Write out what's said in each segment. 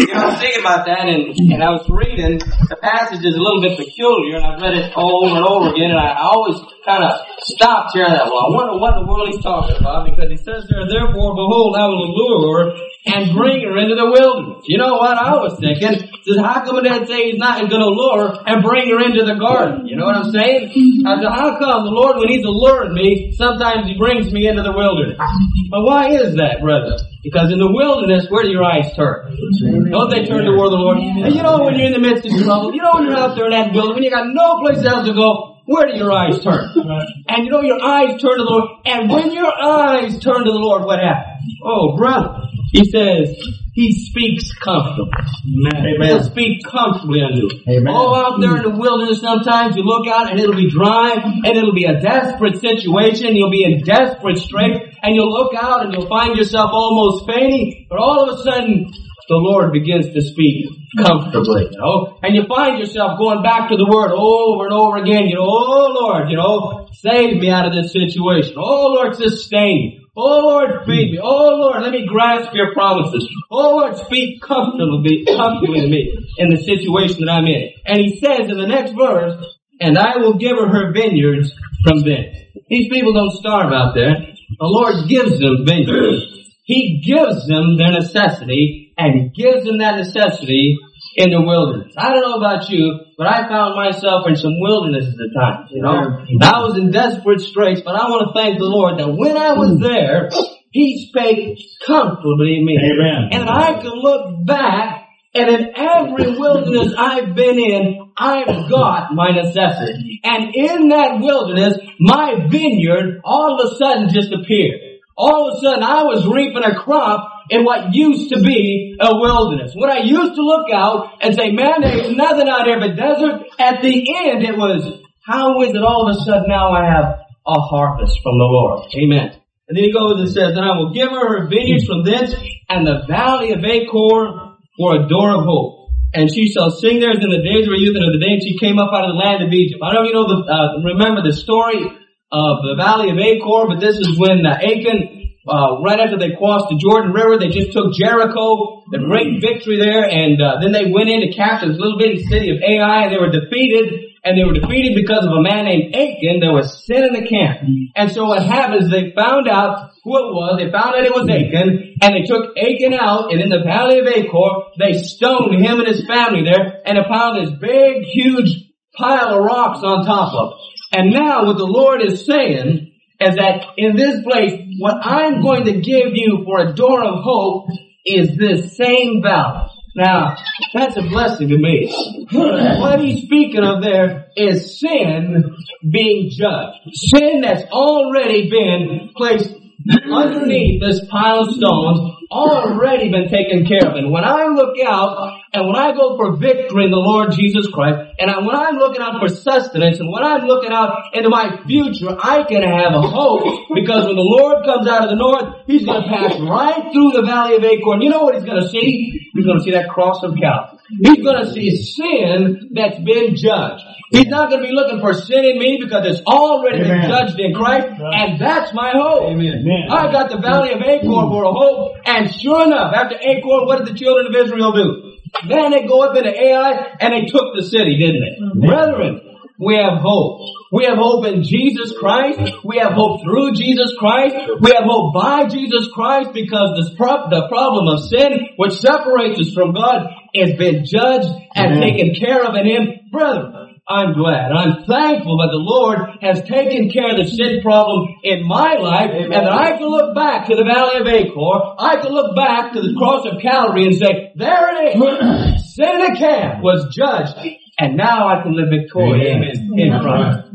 I was thinking about that, and I was reading. The passage is a little bit peculiar, and I've read it over and over again, and I always kind of stopped here and that. Well, I wonder what in the world he's talking about, because he says there, therefore, behold, I will allure and bring her into the wilderness. You know what I was thinking? Says, how come Dad say he's not going to lure and bring her into the garden? You know what I'm saying? I said, how come the Lord, when he's alluring me, sometimes he brings me into the wilderness? But why is that, brother? Because in the wilderness, where do your eyes turn? Don't they turn toward the Lord? And you know when you're in the midst of trouble, you know when you're out there in that wilderness, when you got no place else to go, where do your eyes turn? And you know your eyes turn to the Lord. And when your eyes turn to the Lord, what happens? Oh, brother. He says, he speaks comfortably. Amen. He'll speak comfortably unto you. Amen. Oh, out there in the wilderness, sometimes you look out and it'll be dry, and it'll be a desperate situation. You'll be in desperate straits, and you'll look out and you'll find yourself almost fainting, but all of a sudden, the Lord begins to speak comfortably, you know, and you find yourself going back to the Word over and over again, you know, oh Lord, you know, save me out of this situation. Oh Lord, sustain me. Oh Lord, feed me. Oh Lord, let me grasp your promises. Oh Lord, speak comfortably to me in the situation that I'm in. And he says in the next verse, and I will give her vineyards from thence. These people don't starve out there. The Lord gives them vineyards. He gives them their necessity, and he gives them that necessity in the wilderness. I don't know about you, but I found myself in some wildernesses at times, you know. I was in desperate straits, but I want to thank the Lord that when I was there, he spake comfortably to me. Amen. And I can look back, and in every wilderness I've been in, I've got my necessity. And in that wilderness, my vineyard all of a sudden just appeared. All of a sudden, I was reaping a crop in what used to be a wilderness. When I used to look out and say, man, there's nothing out here but desert, at the end it was, how is it all of a sudden now I have a harvest from the Lord? Amen. And then he goes and says, and I will give her vineyards from thence, and the valley of Achor for a door of hope. And she shall sing there as in the days of her youth, and of the day she came up out of the land of Egypt. I don't know if you know remember the story of the valley of Achor, but this is when Achan, right after they crossed the Jordan River, they just took Jericho, the great victory there, and then they went in to capture this little bitty city of Ai, and they were defeated. And they were defeated because of a man named Achan. There was sin in the camp. And so what happened is they found out who it was. They found out it was Achan. And they took Achan out. And in the valley of Achor, they stoned him and his family there. And they found this big, huge pile of rocks on top of it. And now what the Lord is saying is that in this place, what I'm going to give you for a door of hope is this same valley. Now, that's a blessing to me. What he's speaking of there is sin being judged. Sin that's already been placed underneath this pile of stones, already been taken care of. And when I look out, and when I go for victory in the Lord Jesus Christ, and when I'm looking out for sustenance, and when I'm looking out into my future, I can have a hope, because when the Lord comes out of the north, he's going to pass right through the valley of Achor. You know what he's going to see? He's going to see that cross of Calvary. He's going to see sin that's been judged. He's not going to be looking for sin in me, because it's already been judged in Christ, and that's my hope. Amen. I got the valley of Achor for a hope, and sure enough, after Achor, what did the children of Israel do? Then they go up into Ai, and they took the city, didn't they? Brethren, we have hope. We have hope in Jesus Christ. We have hope through Jesus Christ. We have hope by Jesus Christ, because the problem of sin, which separates us from God, has been judged and taken care of in Him. Brethren, I'm glad. I'm thankful that the Lord has taken care of the sin problem in my life, and that I can look back to the valley of Achor. I can look back to the cross of Calvary and say, there it is. Sin in the camp was judged, and now I can live victorious in Christ.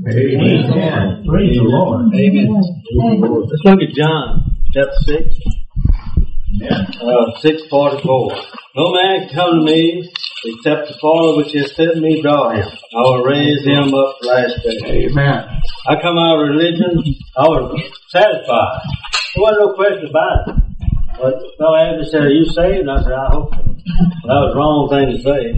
Amen. Praise the Lord. Amen. Let's look at John chapter 6. 6:44. No man can come to me except the Father which has sent me draw him. I will raise him up last day. Amen. I come out of religion, I was satisfied. There wasn't no question about it. But the fellow asked me, said, are you saved? And I said, I hope so. That was the wrong thing to say.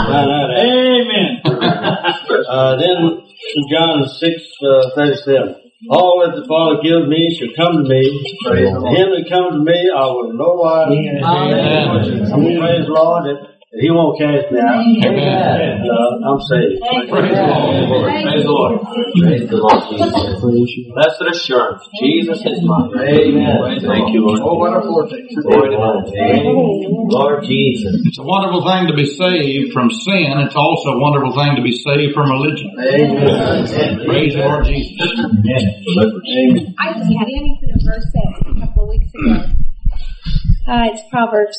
Amen. Then John 6:37. All that the Father gives me shall come to me. Him that comes to me, I will no wise. Praise the Lord that He won't cast me out. Amen. I'm saved. Praise the Lord. Praise the Lord. Praise the Lord Jesus. Blessed assurance. Jesus is mine. Amen. Thank you, Lord. Oh, what a foretaste. Lord Jesus. It's a wonderful thing to be saved from sin. It's also a wonderful thing to be saved from religion. Amen. Praise the Lord Jesus. Amen. I just had in for the verse a couple of weeks ago. It's Proverbs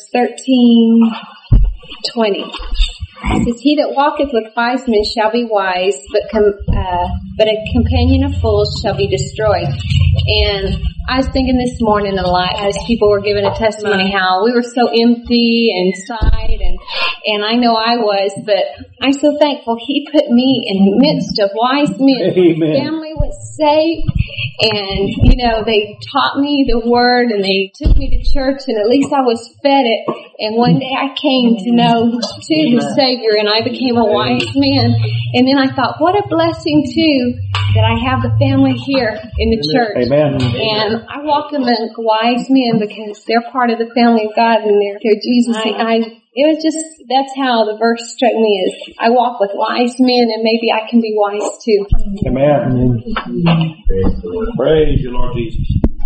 13:20. It says, "He that walketh with wise men shall be wise, but a companion of fools shall be destroyed." And I was thinking this morning a lot as people were giving a testimony how we were so empty inside, and I know I was, but I'm so thankful He put me in the midst of wise men. Amen. My family was saved, and they taught me the Word, and they took me to church, and at least I was fed it. And one day I came to know the Savior, and I became a wise man. And then I thought, what a blessing too that I have the family here in the church. Amen. And I walk among wise men because they're part of the family of God, and they're Jesus. It was just, that's how the verse struck me, is I walk with wise men, and maybe I can be wise too. Amen. Praise you, Lord Jesus.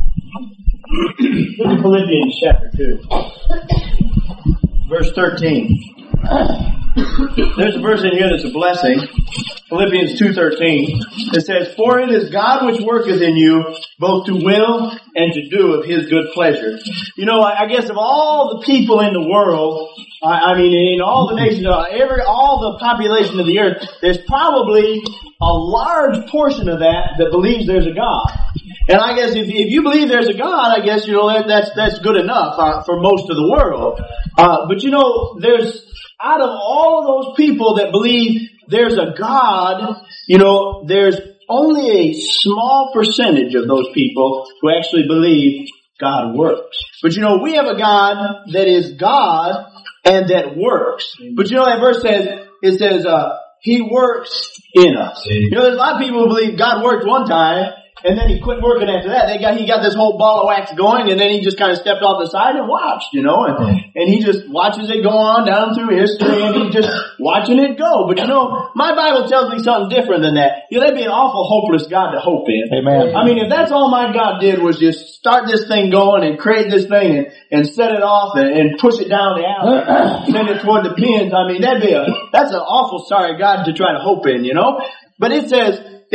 Look at Philippians chapter 2, verse 13. There's a verse in here that's a blessing. Philippians 2:13. It says, "For it is God which worketh in you, both to will and to do of His good pleasure." I guess of all the people in the world, in all the nations, all the population of the earth, there's probably a large portion of that believes there's a God. And I guess if you believe there's a God, I guess, that's good enough for most of the world. But there's, out of all of those people that believe there's a God, there's only a small percentage of those people who actually believe God works. But we have a God that is God and that works. But that verse says, He works in us. There's a lot of people who believe God worked one time, and then He quit working after that. He got this whole ball of wax going, and then He just kind of stepped off the side and watched, and He just watches it go on down through history, and He's just watching it go. But my Bible tells me something different than that. That'd be an awful hopeless God to hope in. Amen. If that's all my God did was just start this thing going and create this thing and set it off and push it down the alley, send it toward the pins, that's an awful sorry God to try to hope in, But it says,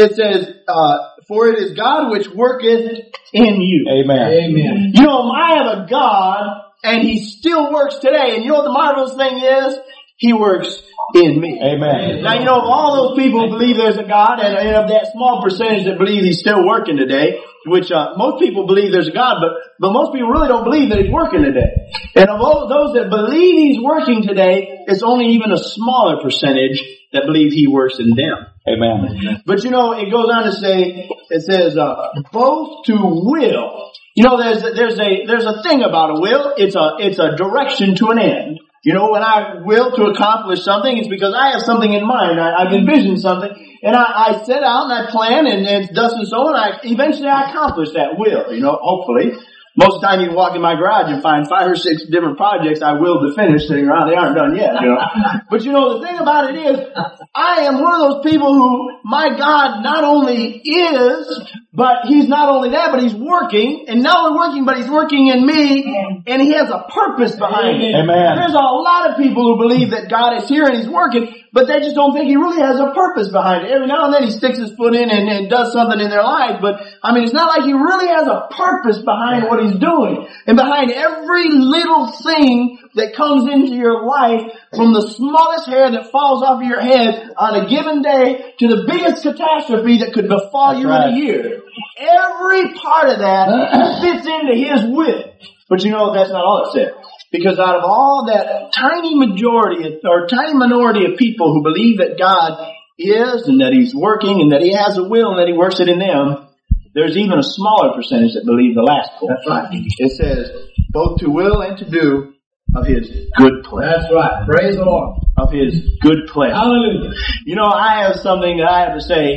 "For it is God which worketh in you." Amen. Amen. I have a God, and He still works today. And what the marvelous thing is? He works in me. Amen. Now, of all those people who believe there's a God, and of that small percentage that believe He's still working today, which most people believe there's a God, but most people really don't believe that He's working today. And of all those that believe He's working today, it's only even a smaller percentage that believe He works in them. Amen. But it goes on to say, it says, both to will. There's a thing about a will. It's a direction to an end. When I will to accomplish something, it's because I have something in mind. I've envisioned something, and I set out and I plan, and thus and so, and eventually I accomplish that will, hopefully. Most of the time you can walk in my garage and find 5 or 6 different projects I will to finish sitting around. They aren't done yet, But the thing about it is, I am one of those people who my God not only is, but He's not only that, but He's working. And not only working, but He's working in me, and He has a purpose behind it. Amen. There's a lot of people who believe that God is here and He's working, but they just don't think He really has a purpose behind it. Every now and then He sticks His foot in and does something in their life, but it's not like He really has a purpose behind what He's doing. And behind every little thing that comes into your life, from the smallest hair that falls off of your head on a given day to the biggest catastrophe that could befall you in a year, every part of that fits into His will. But that's not all it said. Because out of all that tiny majority or tiny minority of people who believe that God is and that He's working and that He has a will and that He works it in them, there's even a smaller percentage that believe the last part. That's right. It says, both to will and to do of His good pleasure. That's right. Praise the Lord. Of His good pleasure. Hallelujah. I have something that I have to say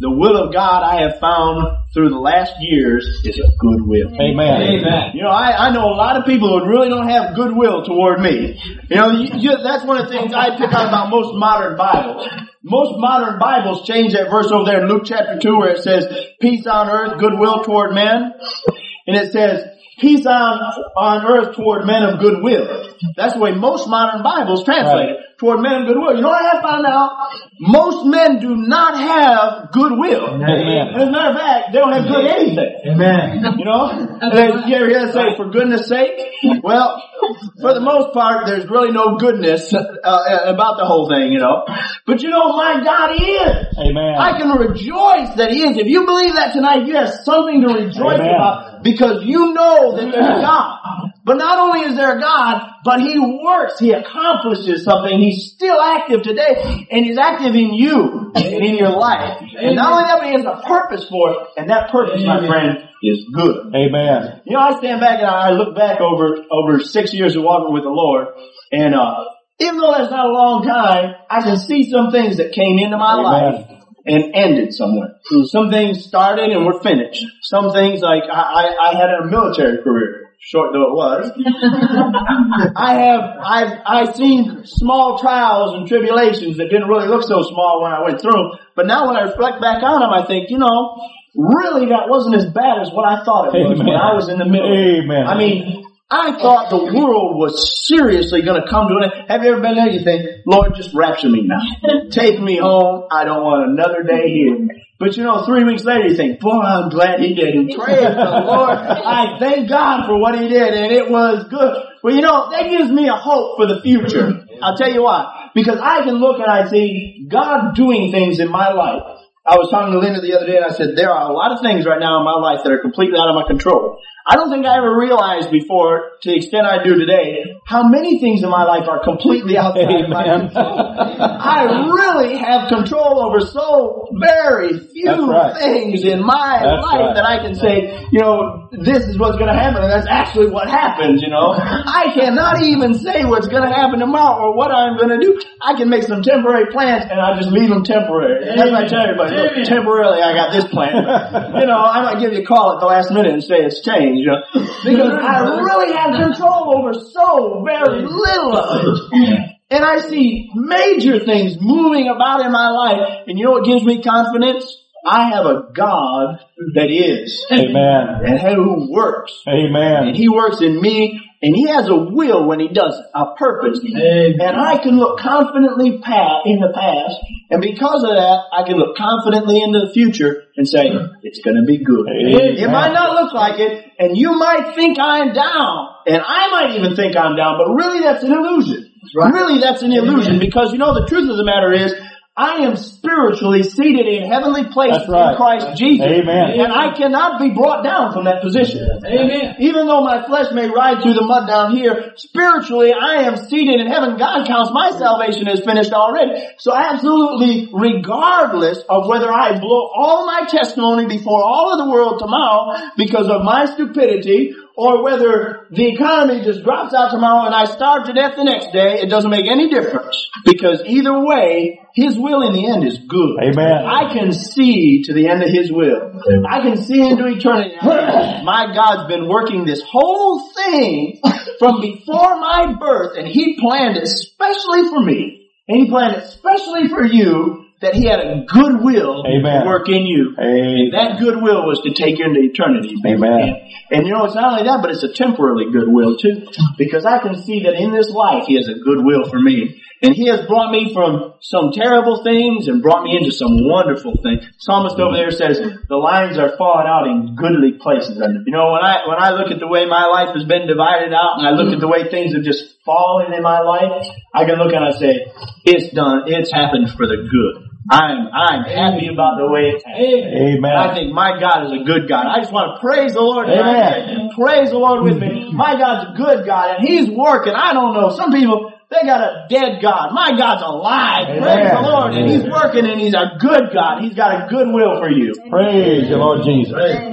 the will of God I have found through the last years is a good will. Amen. Amen. You know, I know a lot of people who really don't have goodwill toward me. You know, that's one of the things I pick out about most modern Bibles. Most modern Bibles change that verse over there in Luke chapter 2 where it says, peace on earth, goodwill toward men. And it says, peace on earth toward men of goodwill. That's the way most modern Bibles translate it. Toward men of goodwill. You know what I have found out? Most men do not have goodwill. Amen. As a matter of fact, they don't have good anything. Amen. You know? You ever hear it say, for goodness sake? Well, for the most part, there's really no goodness about the whole thing, you know. But you know, my God is. Amen. I can rejoice that He is. If you believe that tonight, you have something to rejoice about because you know that there's a God. But not only is there a God, but He works. He accomplishes something. He's still active today, and He's active in you and in your life. And not only that, but He has a purpose for it, and that purpose, my friend, is good. Amen. You know, I stand back and I look back over 6 years of walking with the Lord, and even though that's not a long time, I can see some things that came into my life and ended somewhere. Some things started and were finished. Some things like I had a military career. Short though it was. I've seen small trials and tribulations that didn't really look so small when I went through. But now when I reflect back on them, I think, you know, really that wasn't as bad as what I thought it was when I was in the middle. Amen. I mean, I thought the world was seriously going to come to an end. Have you ever been there? You think, Lord, just rapture me now. Take me home. I don't want another day here. But you know, 3 weeks later you think, boy, I'm glad He did. And praise the Lord. I thank God for what He did. And it was good. Well, you know, that gives me a hope for the future. I'll tell you why. Because I can look and I see God doing things in my life. I was talking to Linda the other day and I said, there are a lot of things right now in my life that are completely out of my control. I don't think I ever realized before, to the extent I do today, how many things in my life are completely outside of my control. I really have control over so very few things in my life that I can say, you know, this is what's going to happen, and that's actually what happens, you know. I cannot even say what's going to happen tomorrow or what I'm going to do. I can make some temporary plans, and I just leave them temporary. That's what I tell everybody. Look, temporarily, I got this plan. You know, I might give you a call at the last minute and say it's changed. You know, because I really have control over so very little of it. And I see major things moving about in my life. And you know what gives me confidence? I have a God that is. Amen. And who works. Amen. And He works in me. And He has a will when He does it, a purpose. Amen. And I can look confidently in the past, and because of that, I can look confidently into the future and say, it's going to be good. Amen. It might not look like it, and you might think I'm down, and I might even think I'm down, but really that's an illusion. Right. Really that's an illusion, because you know the truth of the matter is, I am spiritually seated in heavenly places in Christ Jesus. Amen. And I cannot be brought down from that position. Amen. Even though my flesh may ride through the mud down here, spiritually I am seated in heaven. God counts my salvation as finished already. So absolutely, regardless of whether I blow all my testimony before all of the world tomorrow because of my stupidity, or whether the economy just drops out tomorrow and I starve to death the next day, it doesn't make any difference. Because either way, His will in the end is good. Amen. I can see to the end of His will. I can see into eternity. My God's been working this whole thing from before my birth, and He planned it especially for me. And He planned it especially for you, that He had a good will to work in you. Amen. And that good will was to take you into eternity. Amen. And you know, it's not only that, but it's a temporarily good will too. Because I can see that in this life He has a good will for me. And He has brought me from some terrible things and brought me into some wonderful things. Psalmist over there says, the lines are falling out in goodly places. You know, when I look at the way my life has been divided out, and I look at the way things have just fallen in my life, I can look and I say, it's done, it's happened for the good. I'm happy about the way it's happening. Amen. I think my God is a good God. I just want to praise the Lord. Amen. Praise the Lord with me. My God's a good God, and He's working. I don't know. Some people, they got a dead God. My God's alive. Amen. Praise the Lord. And He's working, and He's a good God. He's got a good will for you. Praise the Lord Jesus.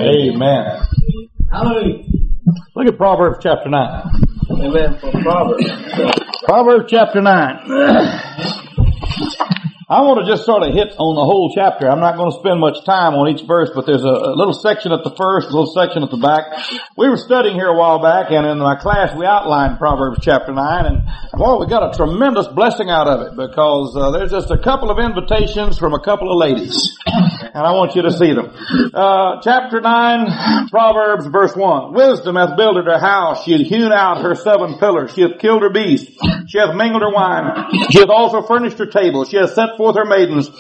Amen. Hallelujah. Look at Proverbs chapter 9. Amen. For Proverbs. Proverbs chapter 9. I want to just sort of hit on the whole chapter. I'm not going to spend much time on each verse, but there's a little section at the first, a little section at the back. We were studying here a while back, and in my class we outlined Proverbs chapter 9, and well, we got a tremendous blessing out of it because there's just a couple of invitations from a couple of ladies, and I want you to see them. Chapter 9, Proverbs, verse 1. Wisdom hath builded her house. She hath hewn out her 7 pillars. She hath killed her beast. She hath mingled her wine. She hath also furnished her table. She hath sent forth her maidens.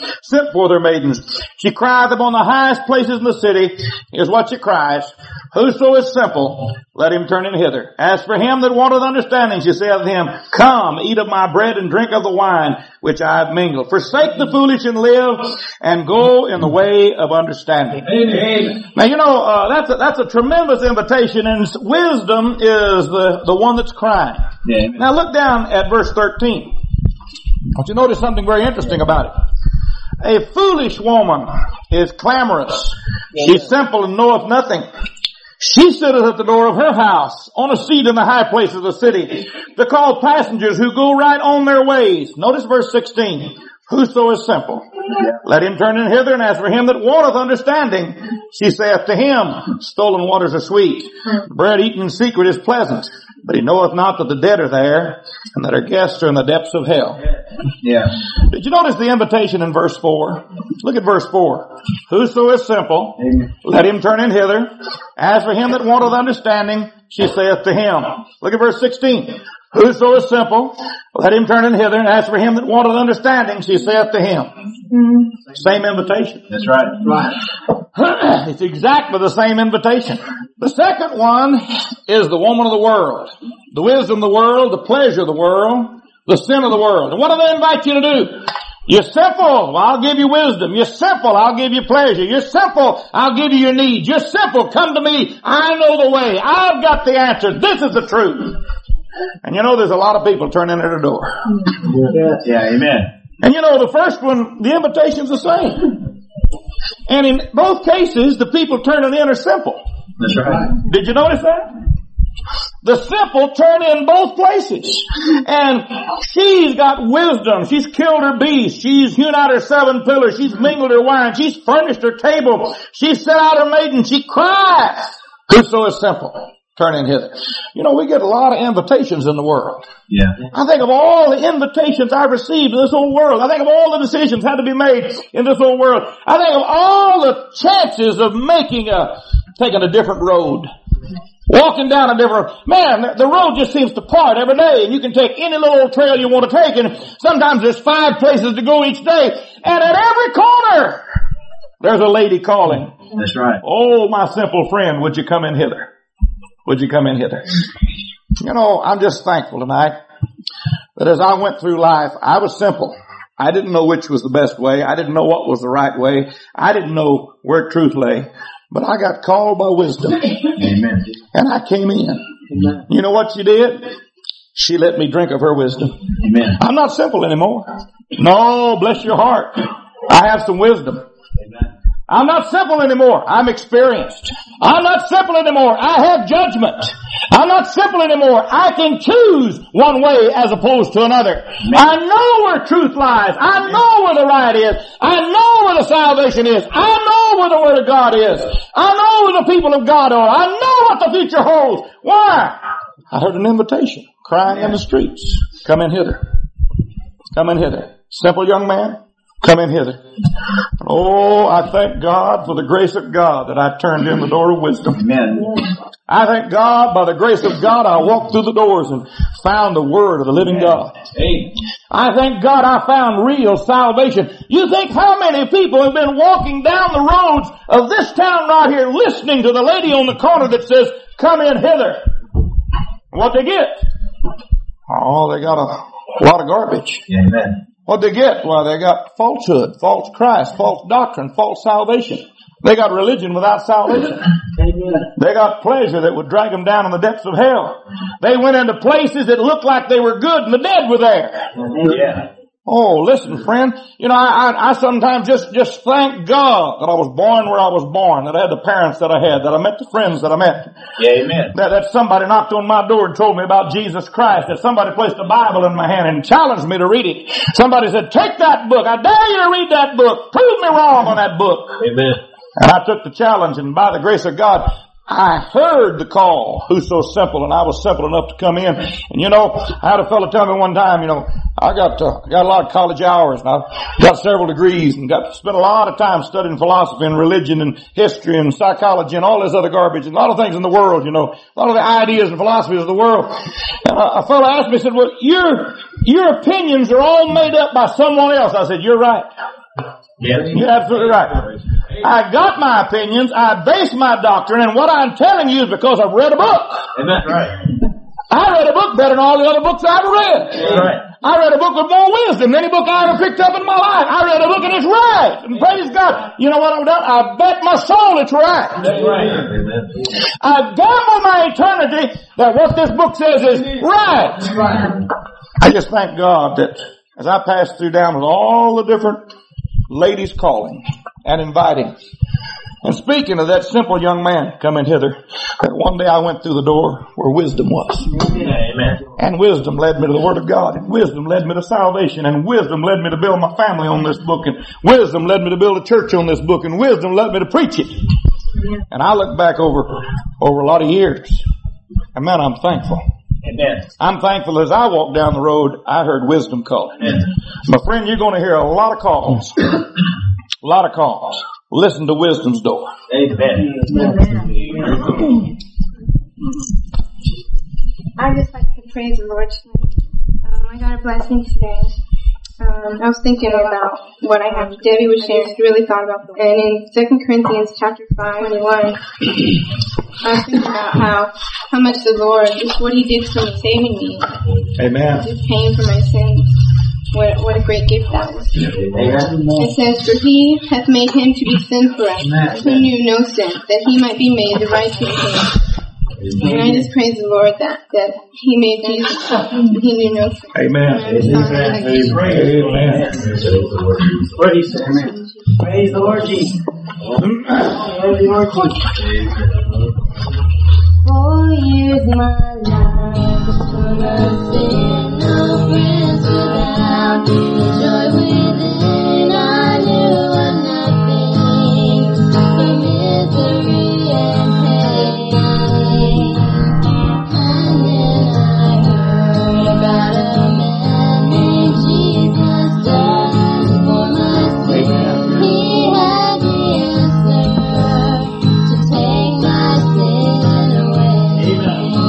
She crieth upon the highest places in the city. Here's what she cries. Whoso is simple, let him turn in hither. As for him that wanteth understanding, she saith to him, come, eat of my bread and drink of the wine which I have mingled. Forsake the foolish and live, and go in the way of understanding. Amen. Now, you know, that's a tremendous invitation, and wisdom is the one that's crying. Amen. Now look down at verse 13. I want you to notice something very interesting about it. A foolish woman is clamorous. She's simple and knoweth nothing. She sitteth at the door of her house, on a seat in the high place of the city, to call passengers who go right on their ways. Notice verse 16. Whoso is simple, let him turn in hither, and as for him that wanteth understanding, she saith to him, stolen waters are sweet, bread eaten in secret is pleasant, but he knoweth not that the dead are there, and that her guests are in the depths of hell. Yeah. Did you notice the invitation in verse 4? Look at verse 4. Whoso is simple, let him turn in hither. As for him that wanteth understanding, she saith to him. Look at verse 16. Whoso is simple, let him turn in hither, and as for him that wanteth understanding, she saith to him. Same invitation. That's right. Right. It's exactly the same invitation. The second one is the woman of the world. The wisdom of the world, the pleasure of the world, the sin of the world. And what do they invite you to do? You're simple, well, I'll give you wisdom. You're simple, I'll give you pleasure. You're simple, I'll give you your needs. You're simple, come to me. I know the way. I've got the answer. This is the truth. And you know, there's a lot of people turning at the door. Yeah, amen. And you know, the first one, the invitation's the same. And in both cases, the people turning in are simple. That's right. Did you notice that? The simple turn in both places. And she's got wisdom. She's killed her beast. She's hewn out her 7 pillars. She's mingled her wine. She's furnished her table. She's set out her maiden. She cries. Whoso is simple, turn in hither. You know, we get a lot of invitations in the world. Yeah. I think of all the invitations I've received in this whole world. I think of all the decisions had to be made in this whole world. I think of all the chances of taking a different road. Walking down a different, man, the road just seems to part every day, and you can take any little trail you want to take, and sometimes there's 5 places to go each day, and at every corner, there's a lady calling. That's right. Oh, my simple friend, would you come in hither? Would you come in hither? You know, I'm just thankful tonight that as I went through life, I was simple. I didn't know which was the best way. I didn't know what was the right way. I didn't know where truth lay. But I got called by wisdom. Amen. And I came in. Amen. You know what she did? She let me drink of her wisdom. Amen. I'm not simple anymore. No, bless your heart. I have some wisdom. Amen. I'm not simple anymore. I'm experienced. I'm not simple anymore. I have judgment. I'm not simple anymore. I can choose one way as opposed to another. Amen. I know where truth lies. I know where the right is. I know where the salvation is. I know where the Word of God is. I know where the people of God are. I know what the future holds. Why? I heard an invitation crying in the streets. Come in hither. Come in hither. Simple young man. Come in hither. Oh, I thank God for the grace of God that I turned in the door of wisdom. Amen. I thank God by the grace of God I walked through the doors and found the Word of the living God. Amen. I thank God I found real salvation. You think how many people have been walking down the roads of this town right here listening to the lady on the corner that says, come in hither. What they get? Oh, they got a lot of garbage. Amen. What they get? Well, they got falsehood, false Christ, false doctrine, false salvation. They got religion without salvation. Amen. They got pleasure that would drag them down in the depths of hell. They went into places that looked like they were good and the dead were there. Yeah. Oh, listen, friend. You know, I sometimes just thank God that I was born where I was born, that I had the parents that I had, that I met the friends that I met. Yeah, amen. That somebody knocked on my door and told me about Jesus Christ, that somebody placed a Bible in my hand and challenged me to read it. Somebody said, take that book. I dare you to read that book. Prove me wrong on that book. Amen. And I took the challenge, and by the grace of God, I heard the call, who's so simple, and I was simple enough to come in. And you know, I had a fellow tell me one time, you know, I got a lot of college hours, and I've got several degrees, and spent a lot of time studying philosophy and religion and history and psychology and all this other garbage and a lot of things in the world, you know, a lot of the ideas and philosophies of the world. And a fellow asked me, he said, well, your opinions are all made up by someone else. I said, you're right. Yes. You're absolutely right. I got my opinions, I base my doctrine, and what I'm telling you is because I've read a book. Amen. Right. I read a book better than all the other books I ever read. Right. I read a book with more wisdom than any book I ever picked up in my life. I read a book and it's right. And praise God. You know what I've done? I bet my soul it's right. That's right. Amen. I gamble my eternity that what this book says is right. I just thank God that as I pass through down with all the different ladies calling and inviting. And speaking of that simple young man coming hither, that one day I went through the door where wisdom was. Amen. And wisdom led me to the Word of God. And wisdom led me to salvation. And wisdom led me to build my family on this book. And wisdom led me to build a church on this book. And wisdom led me to preach it. And I look back over a lot of years. And man, I'm thankful. Amen. I'm thankful as I walked down the road, I heard wisdom calling. My friend, you're going to hear a lot of calls. A lot of calls. Listen to wisdom's door. Amen. I just like to praise the Lord tonight. I got a blessing today. I was thinking about what Debbie was sharing. I really thought about that. And in 2 Corinthians chapter 5:21, I was thinking about how much the Lord, just what He did for me, saving me. Amen. Just paying for my sins. What a great gift that is. Amen. It says, for He hath made Him to be sin for us, who knew no sin, that He might be made the righteousness. And I just praise the Lord that He made Jesus. He knew no sin. Amen. Amen. What did He say? Amen. Praise the Lord Jesus. Praise the Lord Jesus. 4 years my life was full of sin, no friends without, the joy within. I knew of nothing but misery and pain. And then I heard about a man named Jesus died for my sin. He had the answer to take my sin away.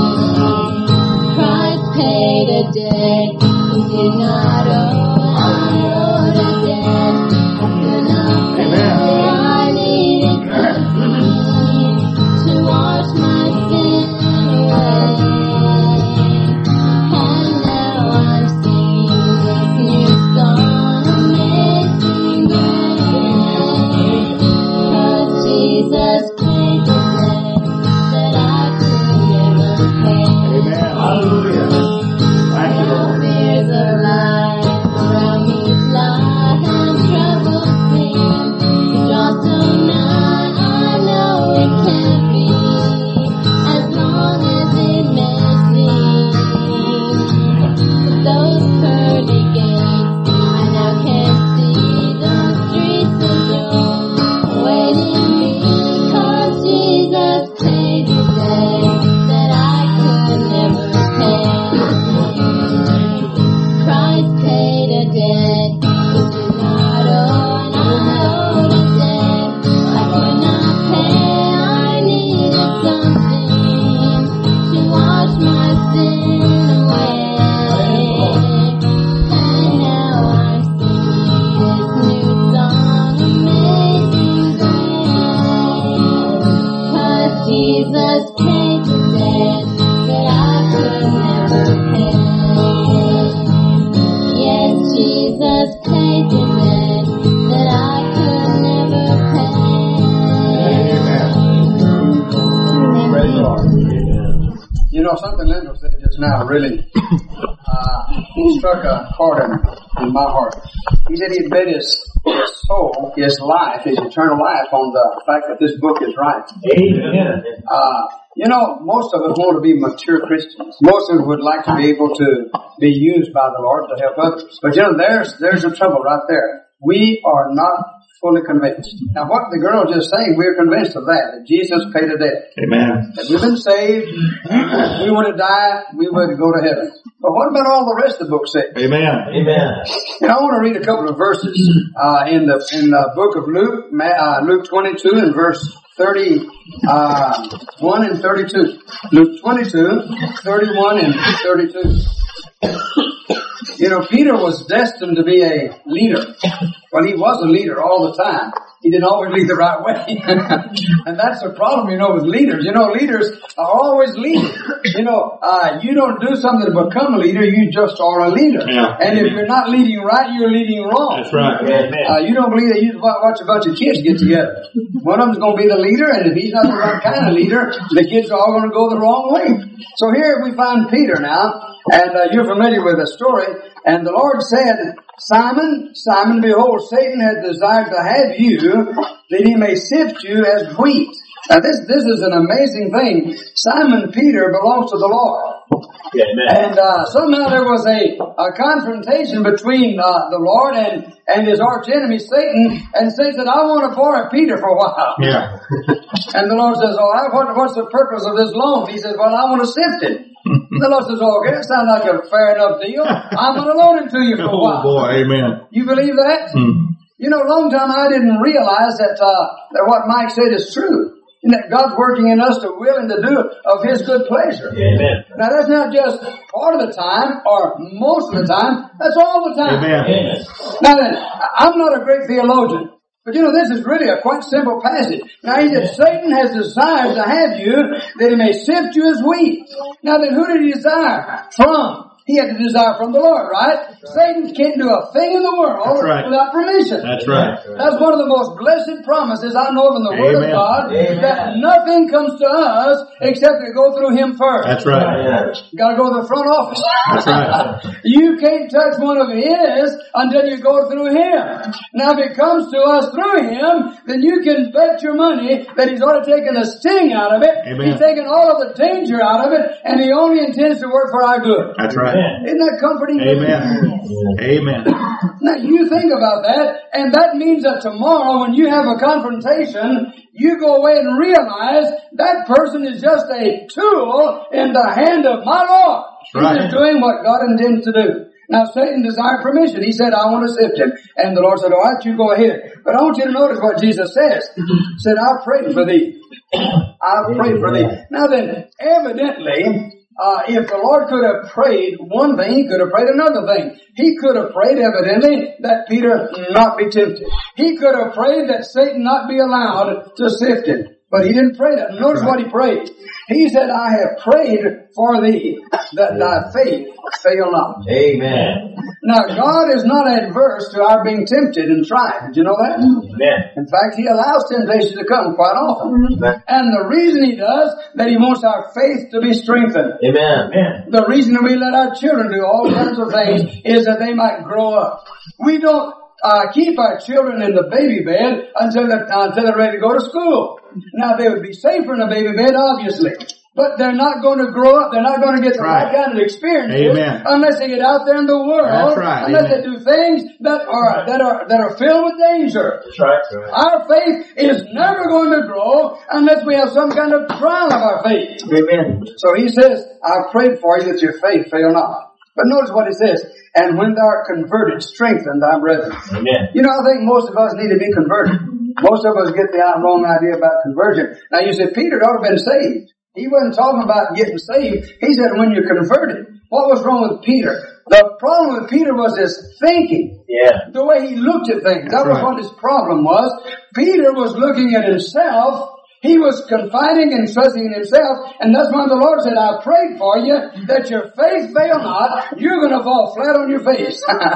Christ paid a debt He did not owe. I owed a debt I could not pay. I needed cleansing to wash my sin away. And now I'm singing this new song, Amazing Grace. 'Cause Jesus paid the debt that I could never pay. Amen. Hallelujah. Thank you, Lord. Fears of life something Lindell said just now really struck a chord in my heart. He said he had bet his soul, his life, his eternal life on the fact that this book is right. Amen. You know, most of us want to be mature Christians. Most of us would like to be able to be used by the Lord to help others. But you know, there's the trouble right there. We are not fully convinced. Now what the girl just saying, we're convinced of that Jesus paid a debt. Amen. If we've been saved, if we were to die, we would go to heaven. But what about all the rest of the book says? Amen. Amen. And I want to read a couple of verses in the book of Luke, Luke 22 and verse 31 and 32. Luke 22, 31 and 32. You know, Peter was destined to be a leader. Well, he was a leader all the time. He didn't always lead the right way. And that's the problem, you know, with leaders. You know, leaders are always leaders. You know, you don't do something to become a leader, you just are a leader. Yeah. And if you're not leading right, you're leading wrong. That's right. You don't believe that you watch a bunch of kids get together. One of them's going to be the leader, and if he's not the right kind of leader, the kids are all going to go the wrong way. So here we find Peter now, and you're familiar with the story. And the Lord said, Simon, Simon, behold, Satan hath desired to have you, that he may sift you as wheat. Now this is an amazing thing. Simon Peter belongs to the Lord. And somehow there was a confrontation between the Lord and his arch enemy Satan, and Satan said, I want to borrow Peter for a while. Yeah. And the Lord says, what's the purpose of this loan? He says, well, I want to sift it. The Lord says, okay, that sounds like a fair enough deal. I'm going to loan it to you for a while. Oh boy, amen. You believe that? You know, a long time I didn't realize that what Mike said is true. And that God's working in us to will and to do of His good pleasure. Amen. Now that's not just part of the time or most of the time. That's all the time. Amen. Now then, I'm not a great theologian. But you know, this is really a quite simple passage. Now he said, Satan has desired to have you, that he may sift you as wheat. Now then, who did he desire? From. He had to desire from the Lord, right? Satan can't do a thing in the world without permission. That's right. That's one of the most blessed promises I know of in the Word of God, that nothing comes to us except to go through Him first. That's right. Got to go to the front office. That's right. You can't touch one of His until you go through Him. Now if it comes to us through Him, then you can bet your money that He's already taken the sting out of it. Amen. He's taken all of the danger out of it, and He only intends to work for our good. That's right. Isn't that comforting? Amen. Amen. Now you think about that, and that means that tomorrow when you have a confrontation, you go away and realize that person is just a tool in the hand of my Lord. Right. He's doing what God intends to do. Now Satan desired permission. He said, I want to sift him. And the Lord said, all right, you go ahead. But I want you to notice what Jesus says. He said, I've prayed for thee. I've prayed for thee. Now then, evidently, if the Lord could have prayed one thing, He could have prayed another thing. He could have prayed evidently that Peter not be tempted. He could have prayed that Satan not be allowed to sift him. But He didn't pray that. Notice what He prayed. He said, I have prayed for thee that thy faith fail not. Amen. Now God is not adverse to our being tempted and tried. Did you know that? Amen. In fact, He allows temptation to come quite often. And the reason He does, that He wants our faith to be strengthened. Amen. The reason that we let our children do all kinds of things is that they might grow up. We don't keep our children in the baby bed until they're ready to go to school. Now they would be safer in a baby bed, obviously. But they're not going to grow up. They're not going to get the right kind of experiences unless they get out there in the world. Unless they do things that are filled with danger. That's right. Our faith is never going to grow unless we have some kind of trial of our faith. Amen. So He says, I've prayed for you that your faith fail not. But notice what He says. And when thou art converted, strengthen thy brethren. Amen. You know, I think most of us need to be converted. Most of us get the wrong idea about conversion. Now you said Peter ought to have been saved. He wasn't talking about getting saved. He said when you're converted. What was wrong with Peter? The problem with Peter was his thinking. Yeah. The way he looked at things. That was what his problem was. Peter was looking at himself. He was confiding and trusting in himself. And that's why the Lord said, I prayed for you that your faith fail not. You're going to fall flat on your face.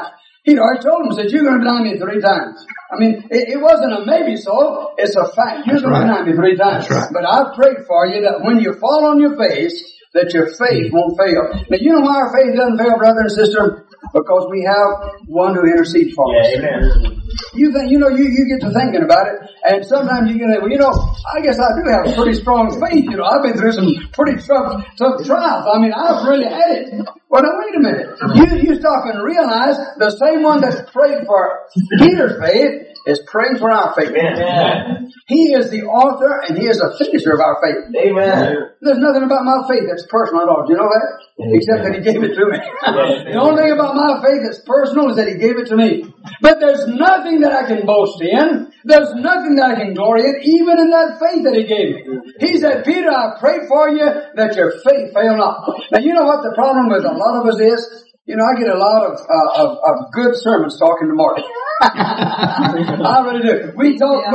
He already told him, said, you're going to deny me 3 times. I mean, it wasn't a maybe so, it's a fact. You're going to deny me 3 times. But I prayed for you that when you fall on your face, that your faith won't fail. Now, you know why our faith doesn't fail, brother and sister? Because we have one who intercedes for us. Amen. You think, you get to thinking about it, and sometimes you get, I guess I do have a pretty strong faith. I've been through some pretty tough trials. I mean, I've really had it. Well, now wait a minute. You stop and realize the same one that prayed for Peter's faith is praying for our faith. Amen. He is the author and He is the finisher of our faith. Amen. There's nothing about my faith that's personal at all. Do you know that? Except that He gave it to me. The only thing about my faith that's personal is that He gave it to me. But there's nothing that I can boast in. There's nothing that I can glory in, even in that faith that He gave me. He said, Peter, I prayed for you that your faith fail not. Now, you know what the problem with a lot of us is? I get a lot of good sermons talking to Marty. I really do. We talk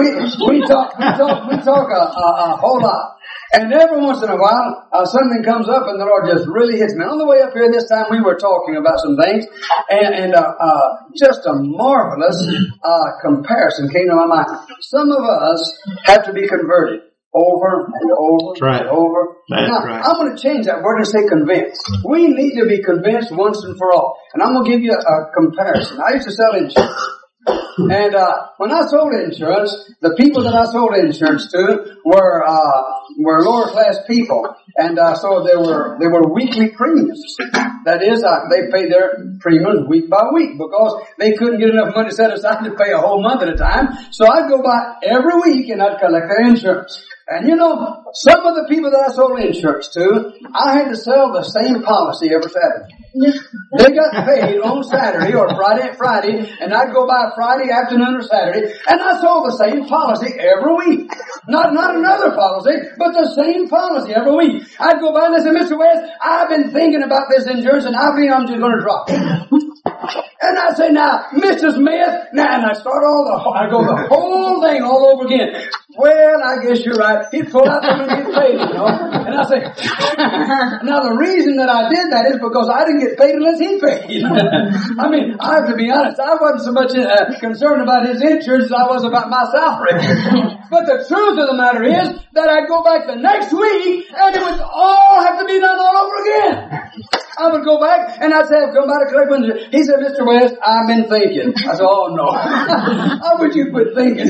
a whole lot. And every once in a while, something comes up and the Lord just really hits me. On the way up here this time, we were talking about some things, and just a marvelous comparison came to my mind. Some of us have to be converted over and over and over. Now, I'm going to change that word and say convinced. We need to be convinced once and for all. And I'm going to give you a comparison. I used to sell insurance. And when I sold insurance, the people that I sold insurance to were lower class people, and so they were weekly premiums. That is, they paid their premiums week by week because they couldn't get enough money set aside to pay a whole month at a time. So I'd go by every week and I'd collect their insurance. And some of the people that I sold insurance to, I had to sell the same policy every Saturday. They got paid on Saturday or Friday, and I'd go by Friday afternoon or Saturday, and I sold the same policy every week. Not another policy, but the same policy every week. I'd go by and I said, Mr. West, I've been thinking about this insurance, and I believe I'm just going to drop it. And I say, now, Mr. Smith, and I go the whole thing all over again. Well, I guess you're right. He'd pull out them and get paid, And I say, now the reason that I did that is because I didn't get paid unless he paid. I mean, I have to be honest. I wasn't so much concerned about his insurance as I was about my salary. But the truth of the matter is that I'd go back the next week and it would all have to be done all over again. I would go back and I'd say, I've come by to collect one. He said, Mr. West, I've been thinking. I said, oh no. How would you quit thinking?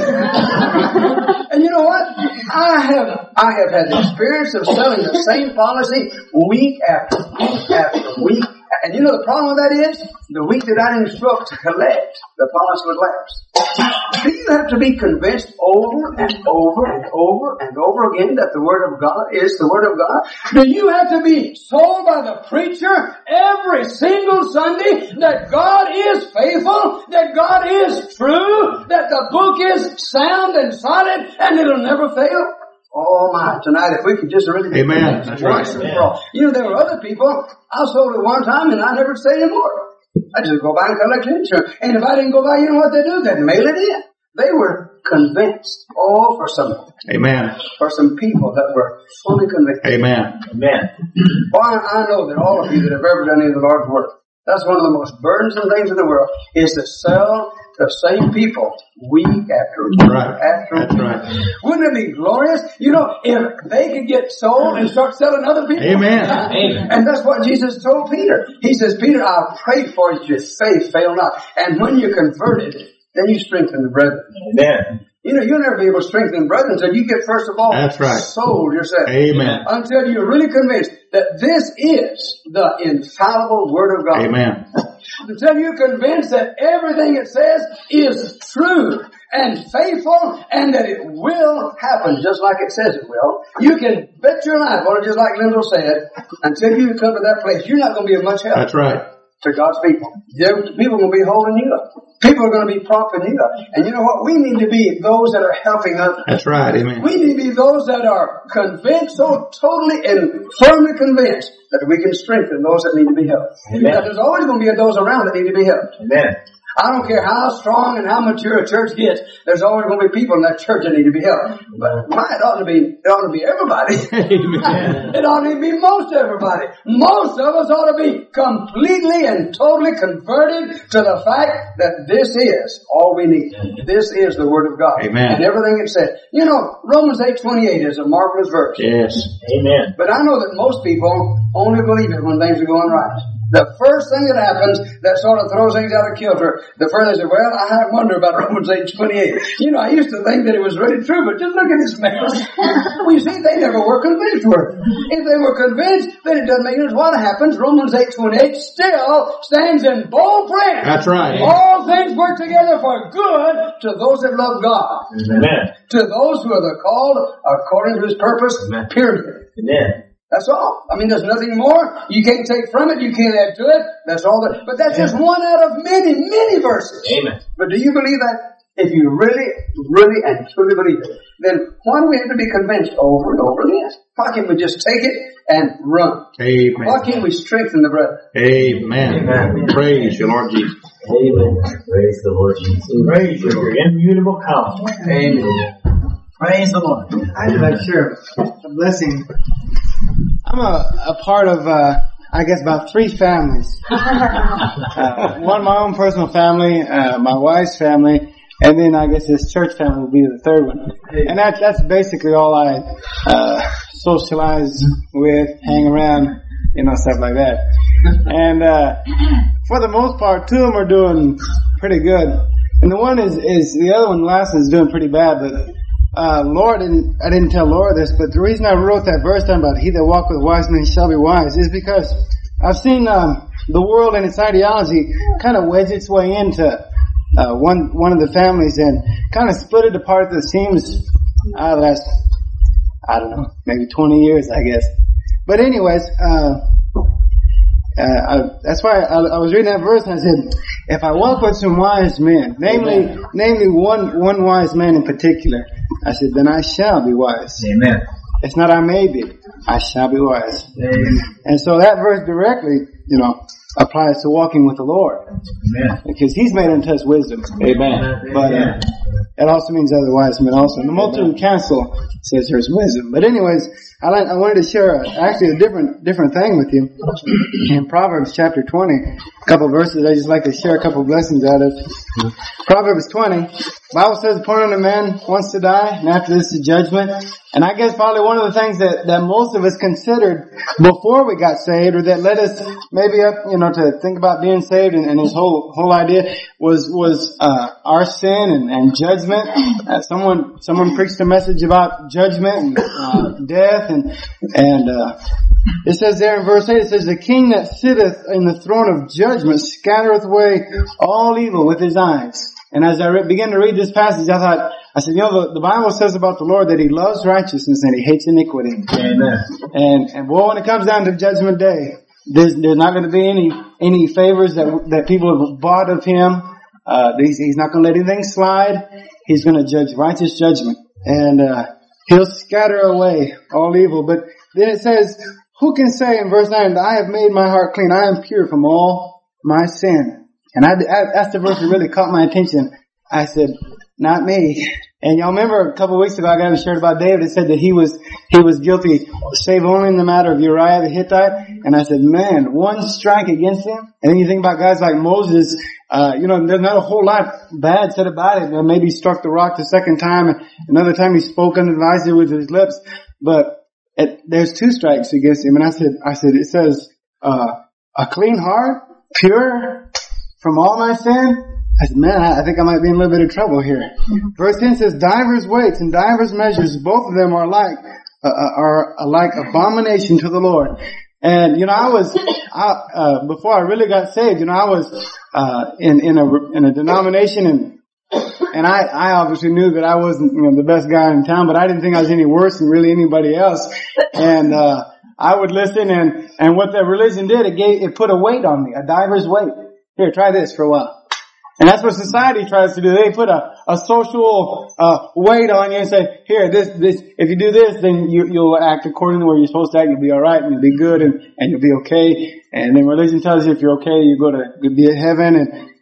And you know what? I have had the experience of selling the same policy week after week after week. And you know the problem with that is, the week that I instruct to collect, the policy would lapse. Do you have to be convinced over and over and over and over again that the Word of God is the Word of God? Do you have to be told by the preacher every single Sunday that God is faithful, that God is true, that the book is sound and solid, and it'll never fail? Oh my, tonight if we could just really be Amen. That's right. There were other people, I sold it one time and I never say anymore. I just go by and collect insurance. And if I didn't go by, you know what they do? They'd mail it in. They were convinced. Oh, for some people that were fully convinced. Amen. Oh, I know that all of you that have ever done any of the Lord's work, that's one of the most burdensome things in the world, is to sell the same people week after week after week. Right. Wouldn't it be glorious? If they could get sold and start selling other people. Amen. And that's what Jesus told Peter. He says, Peter, I'll pray for you, your faith fail not. And when you're converted, then you strengthen the brethren. Amen. You'll never be able to strengthen brethren until you get, first of all, sold yourself. Amen. Until you're really convinced that this is the infallible Word of God. Amen. Until you're convinced that everything it says is true and faithful and that it will happen just like it says it will. You can bet your life on it, just like Lyndall said. Until you come to that place, you're not going to be of much help. That's right. To God's people. People are going to be holding you up. People are going to be propping you up. And you know what? We need to be those that are helping others. That's right. Amen. We need to be those that are convinced, so totally and firmly convinced that we can strengthen those that need to be helped. Because there's always going to be those around that need to be helped. Amen. I don't care how strong and how mature a church gets, there's always going to be people in that church that need to be helped. But it ought to be everybody. Amen. It ought to be most everybody. Most of us ought to be completely and totally converted to the fact that this is all we need. This is the Word of God. Amen. And everything it said. You know, Romans 8:28 is a marvelous verse. Yes. Amen. But I know that most people only believe it when things are going right. The first thing that happens that sort of throws things out of kilter, the first they say, well, I wonder about Romans 8:28. You know, I used to think that it was really true, but just look at this mess. Well, you see, they never were convinced with it. If they were convinced, then it doesn't make sense. What happens? Romans 8:28 still stands in bold print. That's right. All things work together for good to those that love God. Amen. To those who are the called according to His purpose, period. Amen. That's all. I mean, there's nothing more. You can't take from it. You can't add to it. That's all that. But that's just one out of many, many verses. Amen. But do you believe that? If you really, really and truly believe it, then why do we have to be convinced over and over again? Why can't we just take it and run? Amen. Why can't we strengthen the brethren? Amen. Amen. Praise you, Lord Jesus. Amen. Praise the Lord Jesus. Praise you, your immutable counsel. Amen. Praise the Lord. I'd like to share a blessing. I'm a part of, I guess about 3 families. One my own personal family, my wife's family, and then I guess this church family will be the third one. And that's basically all I socialize with, hang around, stuff like that. And for the most part, 2 of them are doing pretty good. And the one is the other one, the last one, is doing pretty bad, but Lord, I didn't tell Laura this, but the reason I wrote that verse down about he that walk with wise men shall be wise is because I've seen the world and its ideology kind of wedge its way into one of the families and kind of split it apart at the seams the last, I don't know, maybe 20 years, I guess. But anyways, that's why I was reading that verse and I said, if I walk with some wise men, namely one wise man in particular, I said, then I shall be wise. Amen. It's not I may be, I shall be wise. Amen. And so that verse directly, applies to walking with the Lord. Amen. Because He's made unto us wisdom. Amen. But it also means other wise men also. And the multitude counsel says there's wisdom. But anyways, I wanted to share actually a different thing with you. In Proverbs chapter 20, a couple of verses I just like to share a couple of blessings out of. Proverbs 20, Bible says, appointed a man wants to die, and after this is judgment. And I guess probably one of the things that most of us considered before we got saved, or that led us maybe up, to think about being saved, and his whole idea was our sin and judgment. Someone preached a message about judgment and death, and it says there in verse 8, it says, the king that sitteth in the throne of judgment scattereth away all evil with his eyes. And as I began to read this passage, I said, the Bible says about the Lord that He loves righteousness and He hates iniquity. Amen. And boy, when it comes down to Judgment Day, there's not going to be any favors that people have bought of Him. He's not going to let anything slide. He's going to judge righteous judgment. And He'll scatter away all evil. But then it says, who can say in verse 9, I have made my heart clean, I am pure from all my sin. And that's the verse that really caught my attention. I said, not me. And y'all remember a couple of weeks ago I got a shirt about David. It said that he was guilty, save only in the matter of Uriah the Hittite. And I said, man, one strike against him. And then you think about guys like Moses, there's not a whole lot bad said about it. Maybe he struck the rock the second time, and another time he spoke unadvisedly with his lips. But there's 2 strikes against him. And I said, it says, a clean heart, pure from all my sin. I said, man, I think I might be in a little bit of trouble here. Verse 10 says, divers weights and divers measures, both of them are alike abomination to the Lord. And, before I really got saved, I was, in a denomination and I obviously knew that I wasn't, the best guy in town, but I didn't think I was any worse than really anybody else. And, I would listen and what that religion did, it put a weight on me, a diver's weight. Here, try this for a while. And that's what society tries to do. They put a social weight on you and say, here, this, if you do this, then you'll act according to where you're supposed to act. You'll be all right, and you'll be good, and you'll be okay. And then religion tells you if you're okay, you'll be at heaven,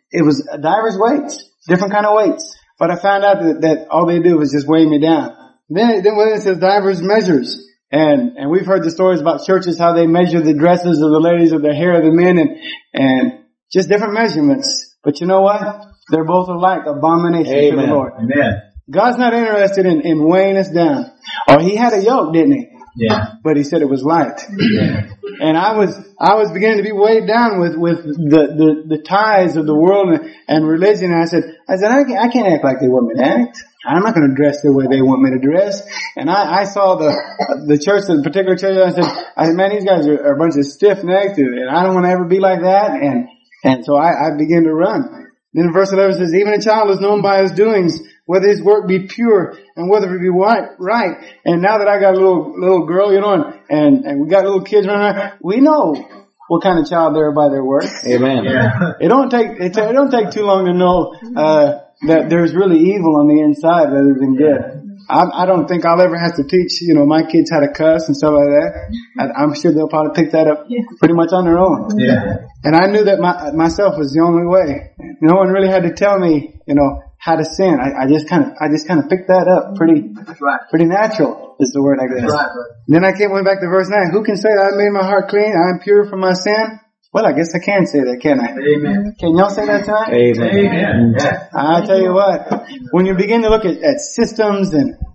it was diverse weights, different kind of weights. But I found out that all they do was just weigh me down. Then when it says diverse measures, and we've heard the stories about churches, how they measure the dresses of the ladies or the hair of the men, and just different measurements. But you know what? They're both alike, abominations to the Lord. Amen. God's not interested in weighing us down. Oh, he had a yoke, didn't he? Yeah. But he said it was light. Yeah. And I was beginning to be weighed down with the ties of the world and religion. And I said, I can't act like they want me to act. I'm not going to dress the way they want me to dress. And I saw the church, the particular church, I said, man, these guys are a bunch of stiff-necked, and I don't want to ever be like that. And so I began to run. Then verse 11 says, even a child is known by his doings, whether his work be pure and whether it be right. And now that I got a little girl, you know, and we got little kids running around, we know what kind of child they are by their work. Amen. Yeah. It don't take too long to know that there's really evil on the inside rather than good. I don't think I'll ever have to teach, you know, my kids how to cuss and stuff like that. I'm sure they'll probably pick that up pretty much on their own. Yeah. And I knew that myself was the only way. No one really had to tell me, you know, how to sin. I just kind of picked that up pretty natural is the word, I guess. Right. Then I went back to verse 9. Who can say that I made my heart clean? I am pure from my sin? Well, I guess I can say that, can't I? Amen. Can y'all say that tonight? Amen. Amen. Yeah. I tell you what, when you begin to look at systems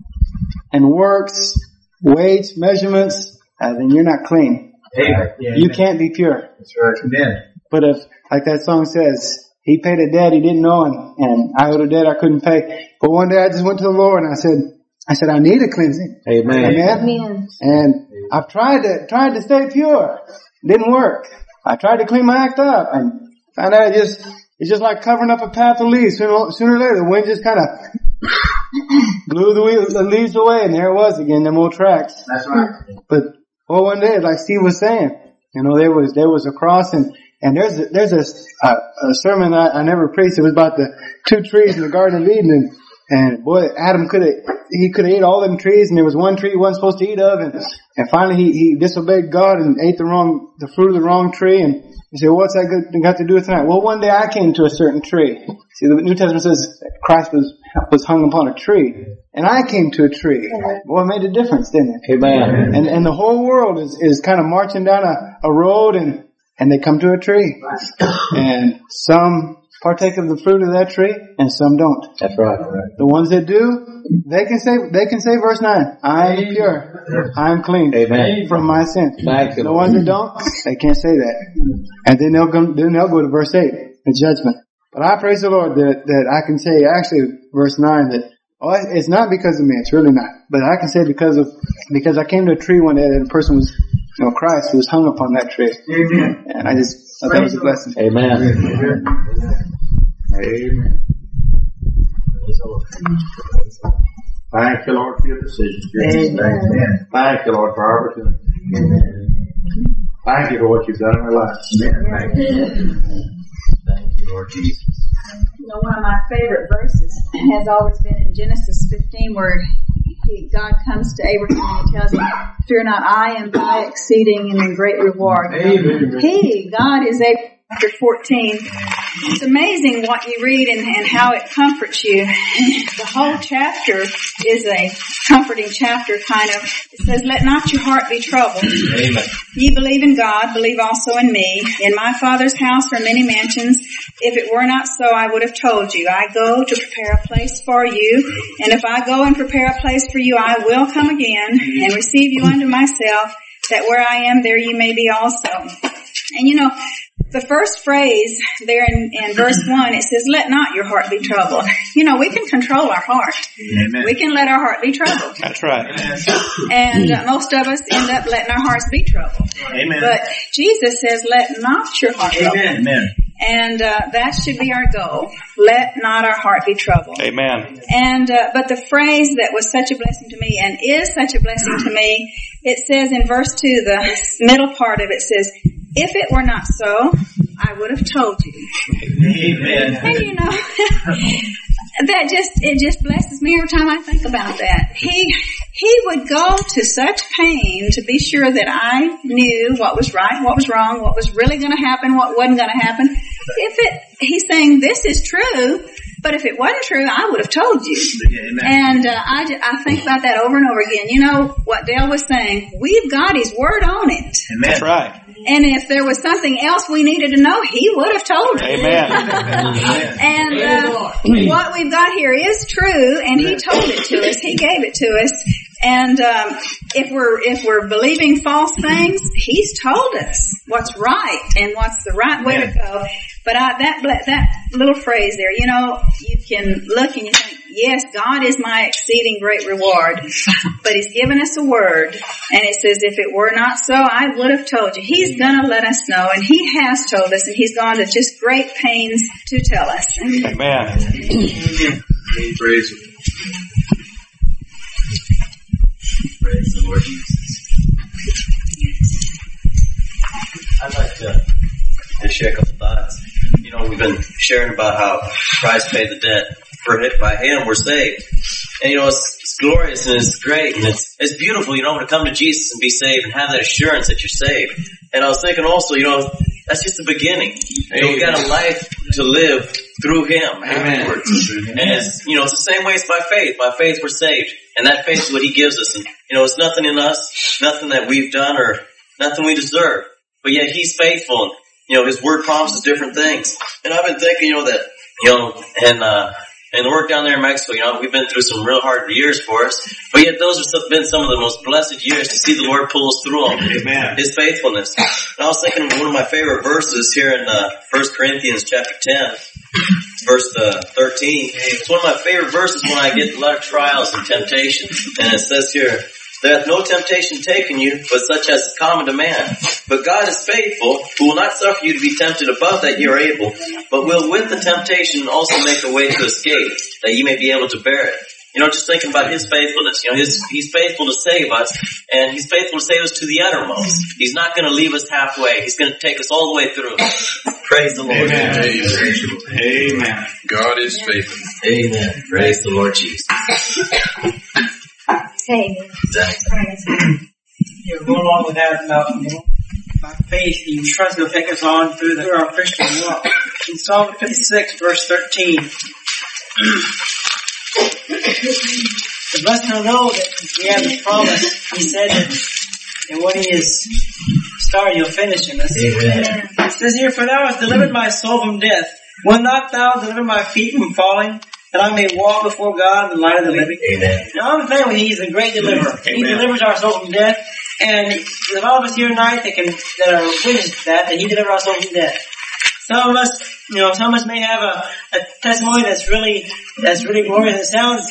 and works, weights, measurements, then you're not clean. Amen. You can't be pure. That's right. Amen. But if, like that song says, he paid a debt he didn't know, and I owed a debt I couldn't pay. But one day I just went to the Lord and I said, I need a cleansing. Amen. Amen. And I've tried to stay pure. Didn't work. I tried to clean my act up and found out it's just like covering up a path of leaves. Sooner or later, the wind just kind of blew the leaves away, and there it was again, them old tracks. That's right. But one day, like Steve was saying, you know, there was a cross, and there's a sermon that I never preached. It was about the 2 trees in the Garden of Eden, and boy, Adam could have ate all them trees, and there was one tree he wasn't supposed to eat of, and finally he disobeyed God and ate the fruit of the wrong tree, and you say, well, what's that got to do with tonight? Well, one day I came to a certain tree. See, the New Testament says that Christ was hung upon a tree, and I came to a tree. Boy, it made a difference, didn't it? Amen. And the whole world is kind of marching down a road, and they come to a tree, and some partake of the fruit of that tree, and some don't. That's right. The ones that do, they can say verse 9, I am pure, I am clean Amen. from my sin. Thank you, The Lord. ones that don't, they can't say that. And then they'll go to verse 8, the judgment. But I praise the Lord that I can say actually verse 9 that, it's not because of me, it's really not. But I can say because I came to a tree one day and a person was, you know, Christ who was hung upon that tree. Amen. And I just thought that was a blessing. Amen. Amen. Thank you, Lord, for your decision. Amen. Thank you, Lord, for our opportunity. Thank you for what you've done in our lives. Thank you. Thank you, Lord Jesus. You know, one of my favorite verses has always been in Genesis 15 where God comes to Abraham and tells him, fear not, I am thy exceeding and great reward. Amen. God is able. Chapter 14. It's amazing what you read and how it comforts you. The whole chapter is a comforting chapter, kind of. It says, let not your heart be troubled. Amen. Ye believe in God, believe also in me. In my Father's house are many mansions. If it were not so, I would have told you. I go to prepare a place for you. And if I go and prepare a place for you, I will come again and receive you unto myself, that where I am, there you may be also. And you know, the first phrase there in verse 1, it says, let not your heart be troubled. You know, we can control our heart. Amen. We can let our heart be troubled. That's right. And most of us end up letting our hearts be troubled. Amen. But Jesus says, let not your heart be troubled. Amen. And that should be our goal. Let not our heart be troubled. Amen. And but the phrase that was such a blessing to me and is such a blessing to me, it says in verse 2, the middle part of it says, if it were not so, I would have told you. Amen. And you know, it just blesses me every time I think about that. He he would go to such pain to be sure that I knew what was right, what was wrong, what was really going to happen, what wasn't going to happen. He's saying this is true, but if it wasn't true, I would have told you. And I think about that over and over again. You know what Dale was saying? We've got his word on it. Amen. That's right. And if there was something else we needed to know, he would have told us. Amen. And what we've got here is true, and he told it to us. He gave it to us. And if we're believing false things, he's told us what's right and what's the right way to go. But that little phrase there, you know, you can look and you think, yes, God is my exceeding great reward, but he's given us a word, and it says, if it were not so, I would have told you. He's gonna let us know, and he has told us, and he's gone to just great pains to tell us. Amen. Praise him. Praise the Lord Jesus. I'd like to share a couple thoughts. You know, we've been sharing about how Christ paid the debt. By him, we're saved. And you know, it's glorious and it's great and it's beautiful, you know, to come to Jesus and be saved and have that assurance that you're saved. And I was thinking also, you know, that's just the beginning. You know, we got a life to live through him afterwards. And it's, you know, it's the same way as by faith. By faith we're saved. And that faith is what he gives us. And, you know, it's nothing in us, nothing that we've done or nothing we deserve. But yet he's faithful. And, you know, his word promises different things. And I've been thinking, you know, that, you know, and the work down there in Mexico, you know, we've been through some real hard years for us. But yet those have been some of the most blessed years to see the Lord pull us through them. Amen. His faithfulness. And I was thinking of one of my favorite verses here in 1 Corinthians chapter 10, verse 13. It's one of my favorite verses when I get a lot of trials and temptation. And it says here, there hath no temptation taken you, but such as is common to man. But God is faithful, who will not suffer you to be tempted above that you are able, but will with the temptation also make a way to escape, that you may be able to bear it. You know, just thinking about his faithfulness. You know, he's faithful to save us, and he's faithful to save us to the uttermost. He's not going to leave us halfway. He's going to take us all the way through. Praise the Lord. Amen. Amen. God is faithful. Amen. Praise the Lord Jesus. Amen. Going along with that about, you know, by faith, he trusts will take us on through our Christian walk. In Psalm 56, verse 13, the blessed will know that we have the promise. He said that what he has started, he'll finish in us. Amen. It says here, for thou hast delivered my soul from death. Will not thou deliver my feet from falling, that I may walk before God in the light of the living? Amen. Now I'm thankful he's a great deliverer. Amen. He delivers our soul from death. And there's a lot of us here tonight that are witness to that he delivered our soul from death. Some of us may have a testimony that's really glorious. It sounds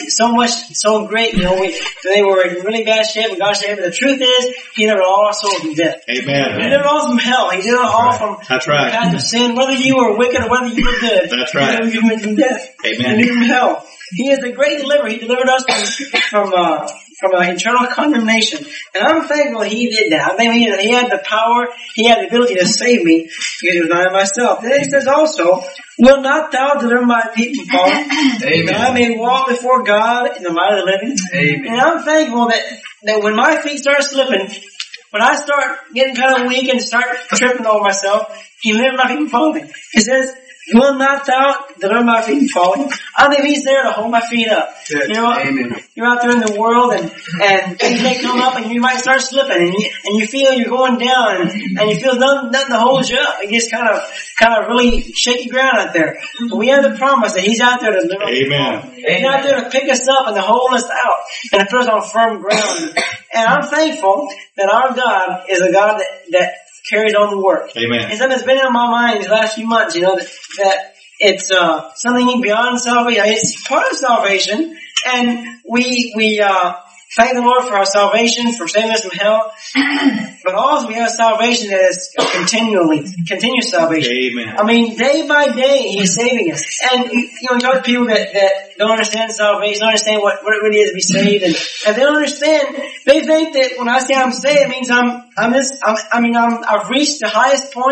so great. You know, they were in really bad shape and God saved. But the truth is, he delivered all our souls from death. Amen. He delivered all from hell. He delivered all from kinds of sin, whether you were wicked or whether you were good. That's right. He delivered you from death. Amen. He delivered from hell. He is the great deliverer. He delivered us from eternal condemnation. And I'm thankful he did that. I think he had the power, he had the ability to save me, because it was not myself. Then he says also, will not thou deliver my feet from falling, that I may walk before God in the light of the living? Amen. And I'm thankful that when my feet start slipping, when I start getting kind of weak and start tripping over myself, he delivered my feet from falling. He says, will not thou deliver my feet from falling? I think he's there to hold my feet up. Good. You know, amen. You're out there in the world and things may come up and you might start slipping and you feel you're going down and you feel nothing to hold you up. It gets kind of really shaky ground out there. But we have the promise that he's out there to deliver us. Amen. He's out there to pick us up and to hold us out and to put us on firm ground. And I'm thankful that our God is a God that carries on the work. Amen. And something that's been in my mind these last few months, you know, that it's something beyond salvation. It's part of salvation, and we thank the Lord for our salvation, for saving us from hell. But also we have salvation that is continuous salvation. Amen. I mean, day by day He is saving us. And you know, we talk to people that don't understand salvation, don't understand what it really is to be saved, and they don't understand. They think that when I say I'm saved, it means I've reached the highest point,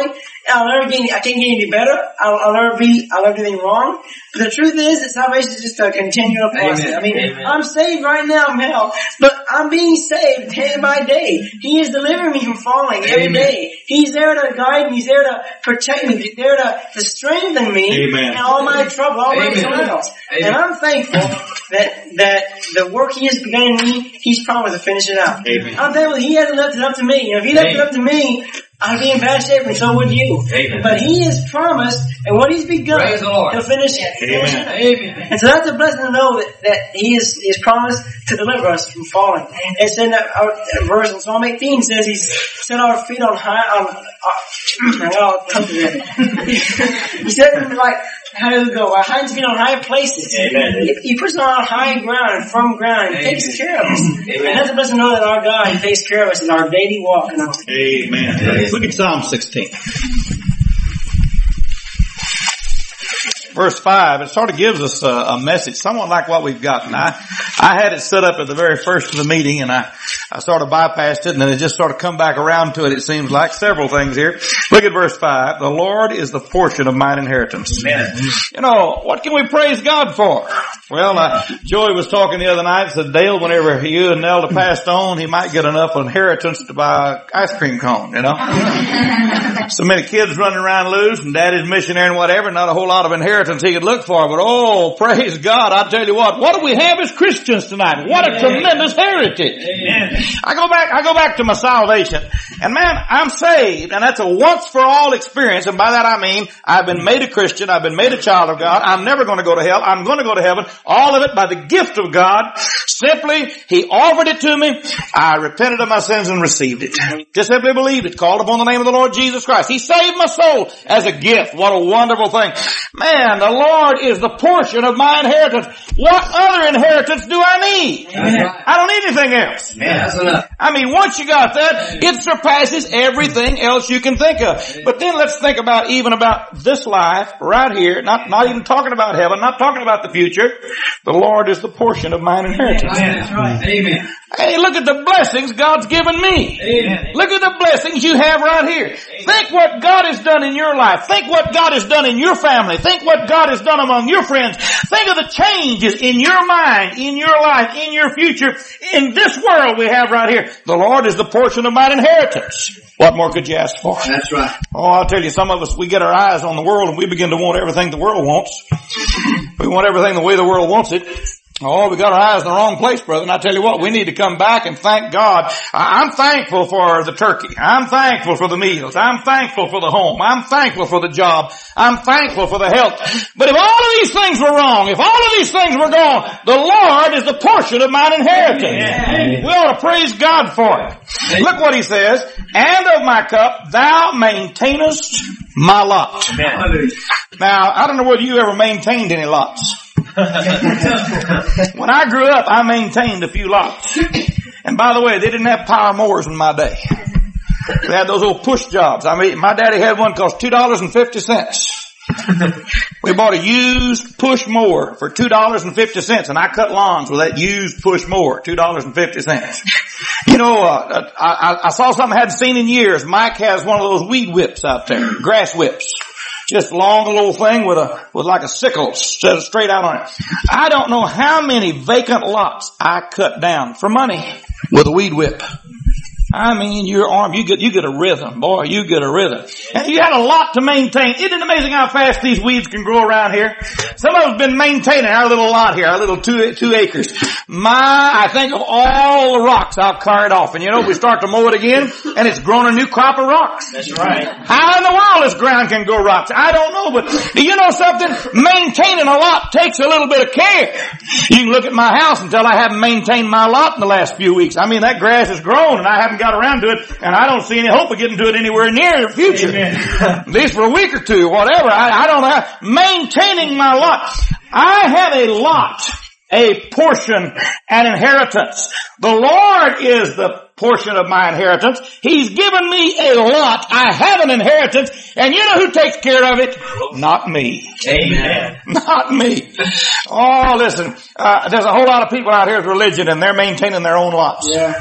I can't get any better. I'll never do anything wrong. But the truth is that salvation is just a continual process. I mean, I'm saved right now, Mel, but I'm being saved day by day. He is delivering me from falling every day. He's there to guide me. He's there to protect me. He's there to strengthen me in all my trouble, all my trials. And I'm thankful that the work He has begun in me, He's promised to finish it out. I'm thankful He hasn't left it up to me. If He left it up to me, I'd be in bad shape, and so would you. But He has promised, and what He's begun, He'll finish it. And so that's a blessing to know that He has promised to deliver us from falling. It's in that verse in Psalm 18 says He's set our feet on high. He said, like, how do we go? Our hands feet on high places. He puts us on high ground and firm ground and takes care of us. And that's a blessing to know that our God, He takes care of us in our daily walk. Amen. Look at Psalm 16. Verse 5, it sort of gives us a message, somewhat like what we've got. And I had it set up at the very first of the meeting, and I sort of bypassed it, and then it just sort of come back around to it seems like. Several things here. Look at verse 5. The Lord is the portion of mine inheritance. Amen. You know, what can we praise God for? Well, Joey was talking the other night, said, Dale, whenever you and Nelda passed on, he might get enough inheritance to buy an ice cream cone, you know. So many kids running around loose, and daddy's missionary and whatever, not a whole lot of inheritance he could look for, but oh, praise God, I tell you what do we have as Christians tonight? What a tremendous heritage. Amen. I go back to my salvation, and man, I'm saved, and that's a once for all experience, and by that I mean, I've been made a Christian, I've been made a child of God, I'm never going to go to hell, I'm going to go to heaven, all of it by the gift of God. Simply, He offered it to me, I repented of my sins and received it. Just simply believed it, called upon the name of the Lord Jesus Christ. He saved my soul as a gift. What a wonderful thing. Man, the Lord is the portion of my inheritance. What other inheritance do I need? I don't need anything else. That's enough. I mean, once you got that, it surpasses everything else you can think of. But then let's think about this life right here, not even talking about heaven, not talking about the future. The Lord is the portion of mine inheritance. That's right. Amen. Hey, look at the blessings God's given me. Amen. Look at the blessings you have right here. Amen. Think what God has done in your life. Think what God has done in your family. Think what God has done among your friends. Think of the changes in your mind, in your life, in your future, in this world we have right here. The Lord is the portion of mine inheritance. What more could you ask for? That's right. Oh, I'll tell you, some of us, we get our eyes on the world and we begin to want everything the world wants. We want everything the way the world wants it. Oh, we got our eyes in the wrong place, brother. And I tell you what, we need to come back and thank God. I'm thankful for the turkey. I'm thankful for the meals. I'm thankful for the home. I'm thankful for the job. I'm thankful for the health. But if all of these things were wrong, if all of these things were gone, the Lord is the portion of mine inheritance. Amen. We ought to praise God for it. Amen. Look what He says. And of my cup, thou maintainest my lot. Amen. Now, I don't know whether you ever maintained any lots. When I grew up, I maintained a few lots. And by the way, they didn't have power mowers in my day. They had those old push jobs. I mean, my daddy had one cost $2.50. We bought a used push mower for $2.50, and I cut lawns with that used push mower, $2.50. You know, I saw something I hadn't seen in years. Mike has one of those weed whips out there, grass whips. Just long little thing with like a sickle set straight out on it. I don't know how many vacant lots I cut down for money with a weed whip. I mean, your arm, you get a rhythm, boy, you get a rhythm. And you had a lot to maintain. Isn't it amazing how fast these weeds can grow around here? Some of us have been maintaining our little lot here, our little 2 acres. I think of all the rocks I've carried off. And you know, we start to mow it again, and it's grown a new crop of rocks. That's right. How in the world this ground can grow rocks? I don't know, but do you know something? Maintaining a lot takes a little bit of care. You can look at my house and tell I haven't maintained my lot in the last few weeks. I mean, that grass has grown, and I haven't got around to it, and I don't see any hope of getting to it anywhere near the future. At least for a week or two, whatever. I don't know. Maintaining my lot. I have a lot, a portion, an inheritance. The Lord is the portion of my inheritance. He's given me a lot. I have an inheritance, and you know who takes care of it? Not me. Amen. Not me. Oh, listen, there's a whole lot of people out here with religion, and they're maintaining their own lots. Yeah.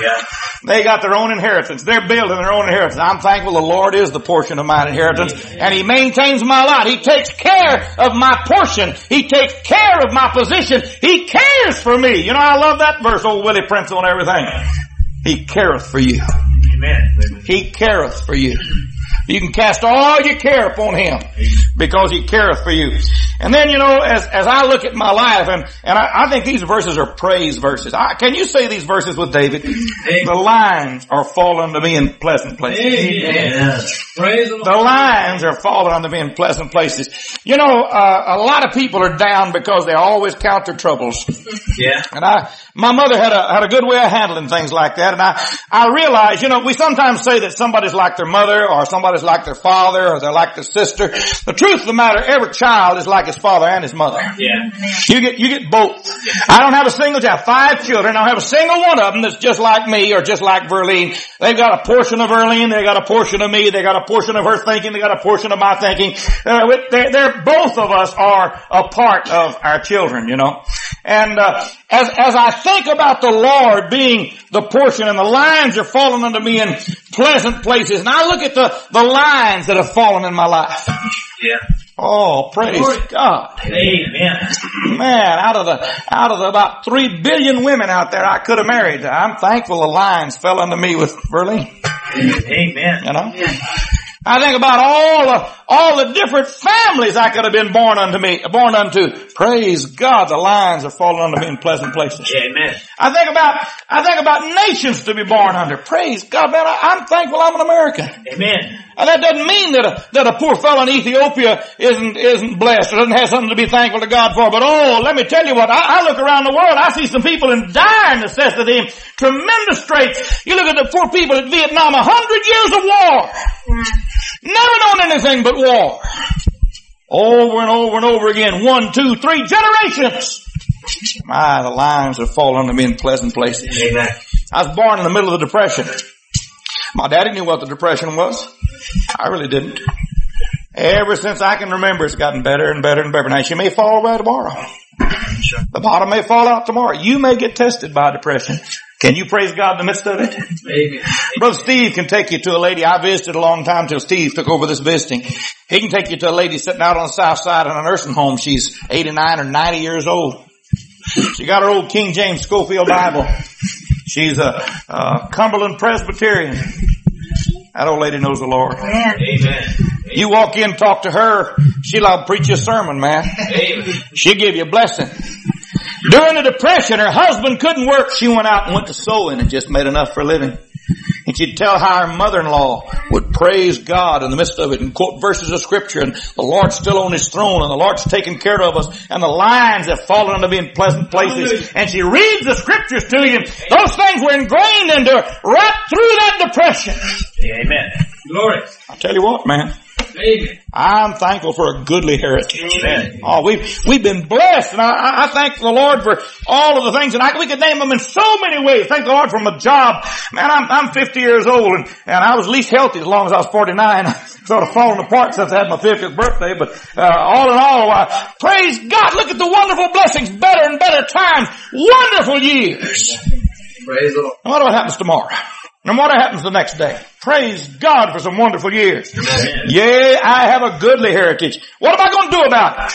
Yeah. They got their own inheritance. They're building their own inheritance. I'm thankful the Lord is the portion of my inheritance, and He maintains my lot. He takes care of my portion. He takes care of my position. He cares for me. You know, I love that verse, old Willie Prince on everything. He careth for you. Amen. He careth for you. You can cast all your care upon Him because He careth for you. And then, you know, as I look at my life, and I think these verses are praise verses. Can you say these verses with David? Amen. The lines are falling to me in pleasant places. Amen. Praise the Lord. The lines are falling unto me in pleasant places. You know, a lot of people are down because they always count their troubles. Yeah. And my mother had a good way of handling things like that. And I realize, you know, we sometimes say that somebody's like their mother, or somebody's like their father, or they're like their sister. The truth of the matter, every child is like his father and his mother. Yeah. You get both. I don't have a single child. 5 children. I don't have a single one of them that's just like me or just like Verlene. They've got a portion of Verlene. They got a portion of me. They got a portion of her thinking. They got a portion of my thinking. They're both of us are a part of our children, you know. And as I think about the Lord being the portion, and the lines are falling unto me in pleasant places, and I look at the lines that have fallen in my life. Yeah. Oh, praise God. Amen. Man, out of the about 3 billion women out there I could have married, I'm thankful the lines fell unto me with Verlene. Amen. You know? I think about all the different families I could have been born unto. Praise God, the lines are falling unto me in pleasant places. Amen. I think about nations to be born under. Praise God, man, I'm thankful I'm an American. Amen. And that doesn't mean that a poor fellow in Ethiopia isn't blessed or doesn't have something to be thankful to God for. But let me tell you what, I look around the world, I see some people in dire necessity, tremendous straits. You look at the poor people in Vietnam, 100 years of war. Never known anything but war. Over and over and over again. 1, 2, 3 generations. My, the lines have fallen unto me in pleasant places. Amen. I was born in the middle of the Depression. My daddy knew what the Depression was. I really didn't. Ever since I can remember, it's gotten better and better and better. Now, she may fall away tomorrow. The bottom may fall out tomorrow. You may get tested by depression. Can you praise God in the midst of it? Amen. Brother Steve can take you to a lady. I visited a long time till Steve took over this visiting. He can take you to a lady sitting out on the south side in a nursing home. She's 89 or 90 years old. She got her old King James Schofield Bible. She's a Cumberland Presbyterian. That old lady knows the Lord. Amen. You walk in, talk to her, she'll preach you a sermon, man. Amen. She'll give you a blessing. During the Depression, her husband couldn't work. She went out and went to sewing and just made enough for a living. And she'd tell how her mother-in-law would praise God in the midst of it and quote verses of Scripture, and the Lord's still on His throne, and the Lord's taking care of us, and the lines have fallen unto me in pleasant places. And she reads the Scriptures to you. Those things were ingrained into her right through that Depression. Amen. Glory. I'll tell you what, man. Amen. I'm thankful for a goodly heritage. Amen. Oh, we've been blessed, and I thank the Lord for all of the things, and we could name them in so many ways. Thank the Lord for my job. Man, I'm 50 years old, and I was least healthy as long as I was 49. Sort of fallen apart since I had my 50th birthday, but all in all, praise God, look at the wonderful blessings, better and better times, wonderful years. Praise the Lord. No matter what happens tomorrow, no matter what happens the next day, praise God for some wonderful years. Amen. Yea, I have a goodly heritage. What am I going to do about it?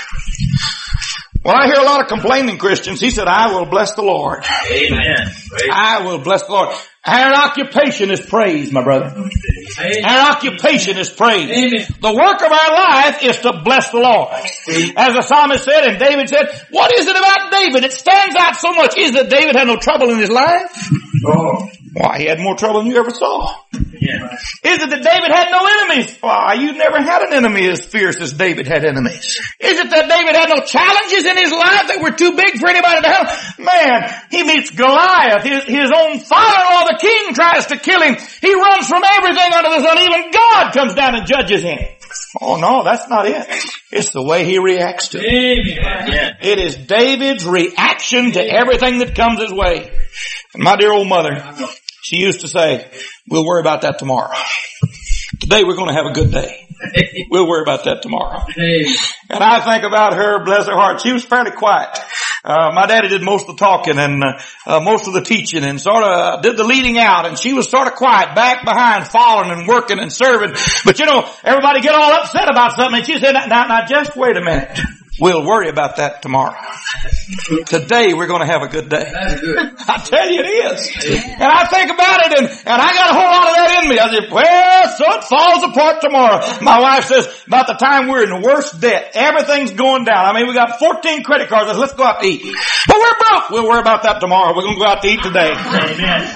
Well, I hear a lot of complaining Christians. He said, I will bless the Lord. Amen. I will bless the Lord. Our occupation is praise, my brother. Amen. Our occupation is praise. Amen. The work of our life is to bless the Lord. As the psalmist said, and David said, what is it about David? It stands out so much. Is that David had no trouble in his life? Oh. Why, he had more trouble than you ever saw. Yeah. Is it that David had no enemies? Why, you never had an enemy as fierce as David had enemies. Is it that David had no challenges in his life that were too big for anybody to handle? Man, he meets Goliath. His own father-in-law, the king, tries to kill him. He runs from everything under the sun. Even God comes down and judges him. Oh no, that's not it. It's the way he reacts to it. Amen. It is David's reaction to everything that comes his way. And my dear old mother, she used to say, we'll worry about that tomorrow. Today we're going to have a good day. We'll worry about that tomorrow. And I think about her, bless her heart. She was fairly quiet. My daddy did most of the talking and most of the teaching and sort of did the leading out, and she was sort of quiet, back behind, following and working and serving. But everybody get all upset about something, and she said, now just wait a minute. We'll worry about that tomorrow. Today we're going to have a good day. That's good. I tell you it is. And I think about it, and I got a whole lot of that in me. I said, well, so it falls apart tomorrow. My wife says, about the time we're in the worst debt, everything's going down. I mean, we got 14 credit cards. Let's go out to eat. But we're broke. We'll worry about that tomorrow. We're going to go out to eat today. Amen.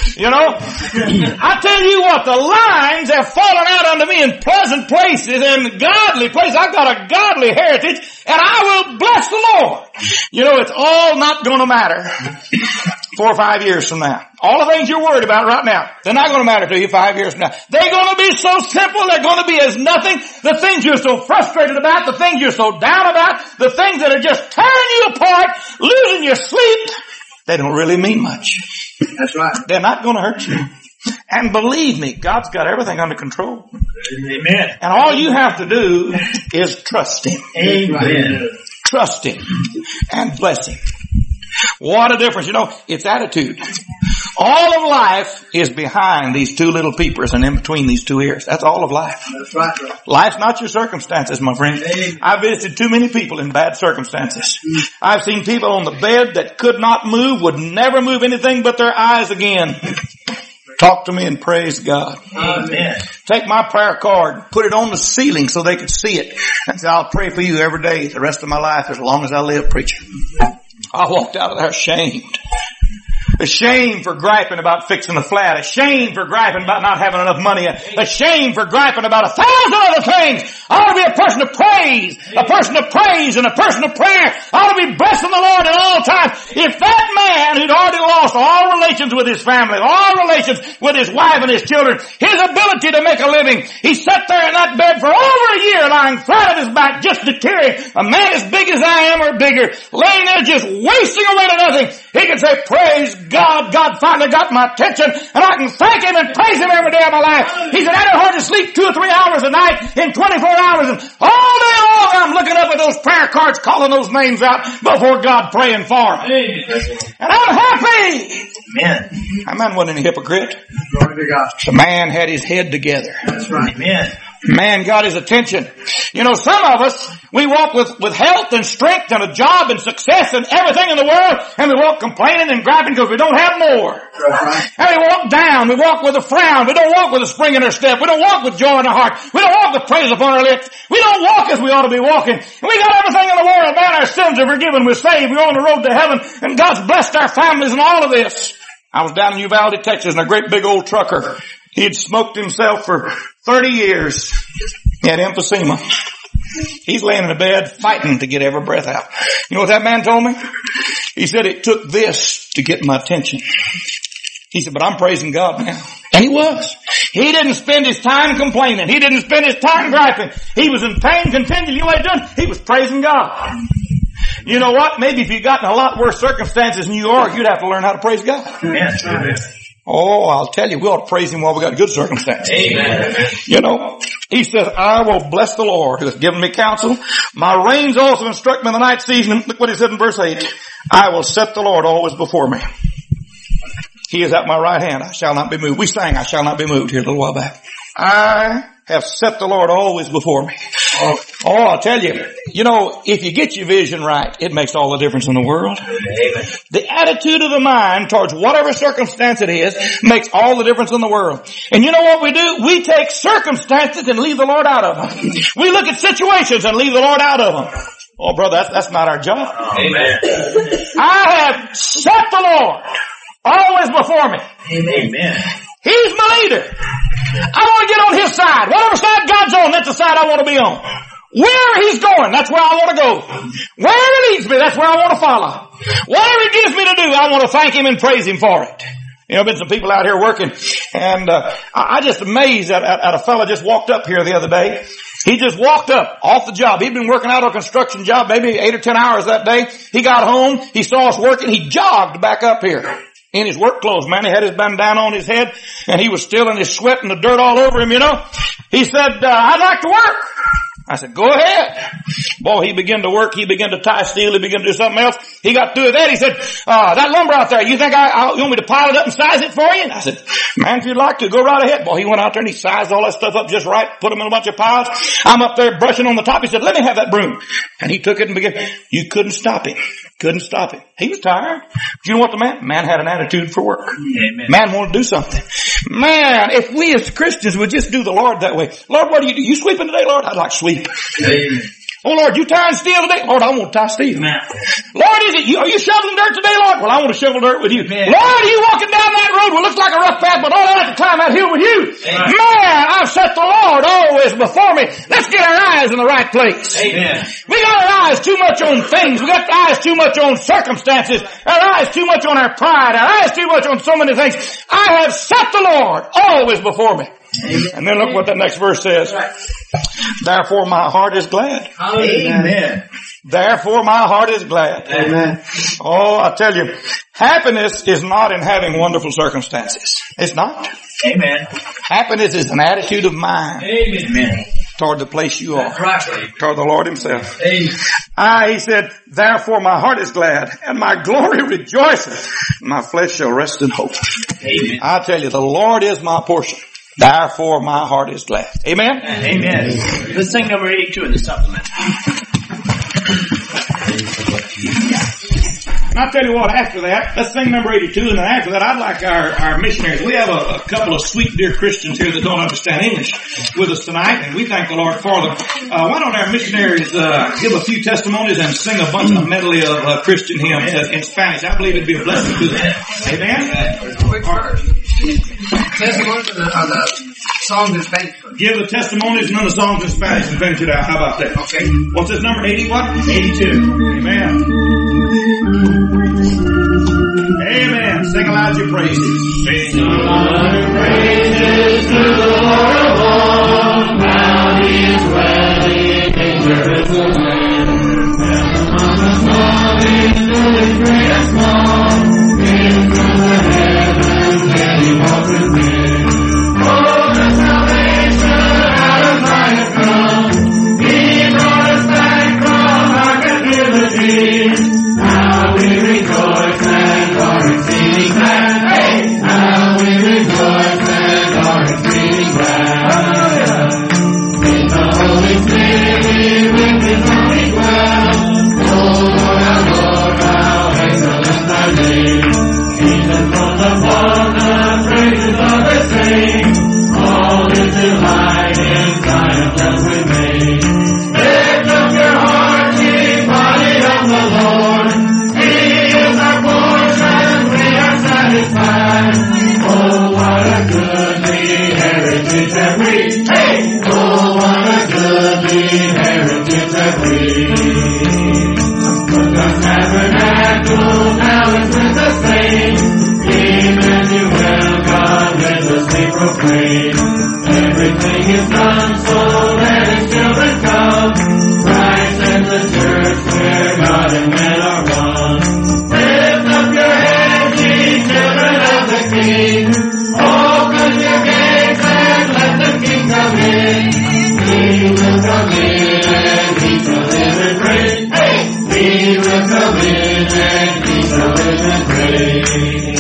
I tell you what, the lines have fallen out unto me in pleasant places and godly places. I've got a godly heritage, and I will bless the Lord. It's all not going to matter 4 or 5 years from now. All the things you're worried about right now, they're not going to matter to you 5 years from now. They're going to be so simple. They're going to be as nothing. The things you're so frustrated about, the things you're so down about, the things that are just tearing you apart, losing your sleep, they don't really mean much. That's right. They're not going to hurt you. And believe me, God's got everything under control. Amen. And all you have to do is trust Him. Amen. Trust Him and bless Him. What a difference. It's attitude. All of life is behind these two little peepers and in between these two ears. That's all of life. That's right. Life's not your circumstances, my friend. I've visited too many people in bad circumstances. I've seen people on the bed that could not move, would never move anything but their eyes again. Talk to me and praise God. Amen. Take my prayer card, put it on the ceiling so they could see it, and say, I'll pray for you every day the rest of my life as long as I live, preacher. I walked out of there ashamed. Ashamed for griping about fixing a flat. Ashamed for griping about not having enough money. Ashamed for griping about 1,000 other things. I ought to be a person of praise. A person of praise and a person of prayer. I ought to be blessing the Lord at all times. If that man who'd already lost all relations with his family, all relations with his wife and his children, his ability to make a living, he sat there in that bed for over a year lying flat on his back just deteriorating. A man as big as I am or bigger, laying there just wasting away to nothing. He can say, praise God, God finally got my attention, and I can thank Him and praise Him every day of my life. He said, I don't hard to sleep 2 or 3 hours a night in 24 hours, and all day long I'm looking up at those prayer cards, calling those names out before God, praying for them. And I'm happy. Amen. That man wasn't any hypocrite. Glory to God. The man had his head together. That's right. Amen. Man got his attention. Some of us, we walk with health and strength and a job and success and everything in the world, and we walk complaining and griping because we don't have more. Right. And we walk down. We walk with a frown. We don't walk with a spring in our step. We don't walk with joy in our heart. We don't walk with praise upon our lips. We don't walk as we ought to be walking. And we got everything in the world, man. Our sins are forgiven. We're saved. We're on the road to heaven. And God's blessed our families and all of this. I was down in Uvalde, Texas, and a great big old trucker. He had smoked himself for 30 years. He had emphysema. He's laying in a bed fighting to get every breath out. You know what that man told me? He said, it took this to get my attention. He said, but I'm praising God now. And he was. He didn't spend his time complaining. He didn't spend his time griping. He was in pain continually. You know what he done? He was praising God. You know what? Maybe if you got in a lot worse circumstances than you are, you'd have to learn how to praise God. Amen. Oh, I'll tell you, we ought to praise Him while we got good circumstances. Amen. He says, I will bless the Lord who has given me counsel. My reins also instruct me in the night season. Look what he said in verse 8. I will set the Lord always before me. He is at my right hand. I shall not be moved. We sang, I shall not be moved here a little while back. I have set the Lord always before me. Oh, I'll tell you, if you get your vision right, it makes all the difference in the world. Amen. The attitude of the mind towards whatever circumstance it is makes all the difference in the world. And you know what we do? We take circumstances and leave the Lord out of them. We look at situations and leave the Lord out of them. Oh, brother, that's not our job. Amen. I have set the Lord always before me. Amen. He's my leader. I want to get on His side. Whatever side God's on, that's the side I want to be on. Wherever He's going, that's where I want to go. Wherever He leads me, that's where I want to follow. Whatever He gives me to do, I want to thank Him and praise Him for it. Been some people out here working, and I just amazed at a fella just walked up here the other day. He just walked up off the job. He'd been working out on a construction job maybe 8 or 10 hours that day. He got home. He saw us working. He jogged back up here in his work clothes, man. He had his bandana on his head, and he was still in his sweat and the dirt all over him, He said, I'd like to work. I said, go ahead. Boy, he began to work. He began to tie steel. He began to do something else. He got through with that. He said, that lumber out there, you think you want me to pile it up and size it for you? And I said, man, if you'd like to, go right ahead. Boy, he went out there and he sized all that stuff up just right, put them in a bunch of piles. I'm up there brushing on the top. He said, let me have that broom. And he took it and began. You couldn't stop him. Couldn't stop him. He was tired. But you know what the man had an attitude for work. Amen. Man wanted to do something. Man, if we as Christians would just do the Lord that way. Lord, what do? You sweeping today, Lord? I'd like to sweep. Amen. Oh Lord, you tying steel today? Lord, I want to tie steel. Amen. Lord, are you shoveling dirt today, Lord? Well, I want to shovel dirt with you. Amen. Lord, are you walking down that road? Well, it looks like a rough path, but Lord, I like to climb that hill with you. Amen. Man, I've set the Lord always before me. Let's get our eyes in the right place. Amen. We got our eyes too much on things. We got our eyes too much on circumstances. Our eyes too much on our pride. Our eyes too much on so many things. I have set the Lord always before me. Amen. And then look what the next verse says. Therefore my heart is glad. Amen. Therefore my heart is glad. Amen. Oh, I tell you, happiness is not in having wonderful circumstances. It's not. Amen. Happiness is an attitude of mind. Amen. Toward the place you are. Toward the Lord himself. Amen. He said, therefore my heart is glad, and my glory rejoiceth. My flesh shall rest in hope. Amen. I tell you, the Lord is my portion. Therefore my heart is glad. Amen? Amen. Let's sing number 82 in the supplement. I'll tell you what, after that, let's sing number 82, and then after that, I'd like our missionaries. We have a couple of sweet, dear Christians here that don't understand English with us tonight, and we thank the Lord for them. Why don't our missionaries give a few testimonies and sing a bunch of medley of Christian hymns in Spanish? I believe it'd be a blessing to them. Amen? Quick verse. Testimonies of the songs in Spanish. Give the testimonies and then the songs in Spanish and finish it out. How about that? Okay. What's this number? 80 what? 82. Amen. Amen. Sing aloud your praises. Sing aloud your praises to the Lord of all. Now he is dwelling in Jerusalem. And among the small things, doing great and small. In from the heavens, and he walks with me. Oh, the salvation out of Zion has come. He brought us back from our captivity. Now we rejoice and are exceeding glad. Hey! Now we rejoice and are exceeding glad. In the Holy City with his only dwell. Oh Lord, our Lord, how excellent thy name. Jesus from the fall, the praises of the saints. All his delight in Zion does remain. Lift up your heart, ye body of the Lord. He is our portion, we are satisfied. Oh, what a goodly heritage have we. Hey! Oh, what a goodly heritage have we. But the tabernacle now is with the saints. Emmanuel, God endlessly proclaim. Everything is done so that his children come. Christ and the church where God and man are one. Lift up your heads, ye children of the King. Open your gates and let the King come in. He will come in and he shall live and reign. Hey! He will come in and he shall live and reign.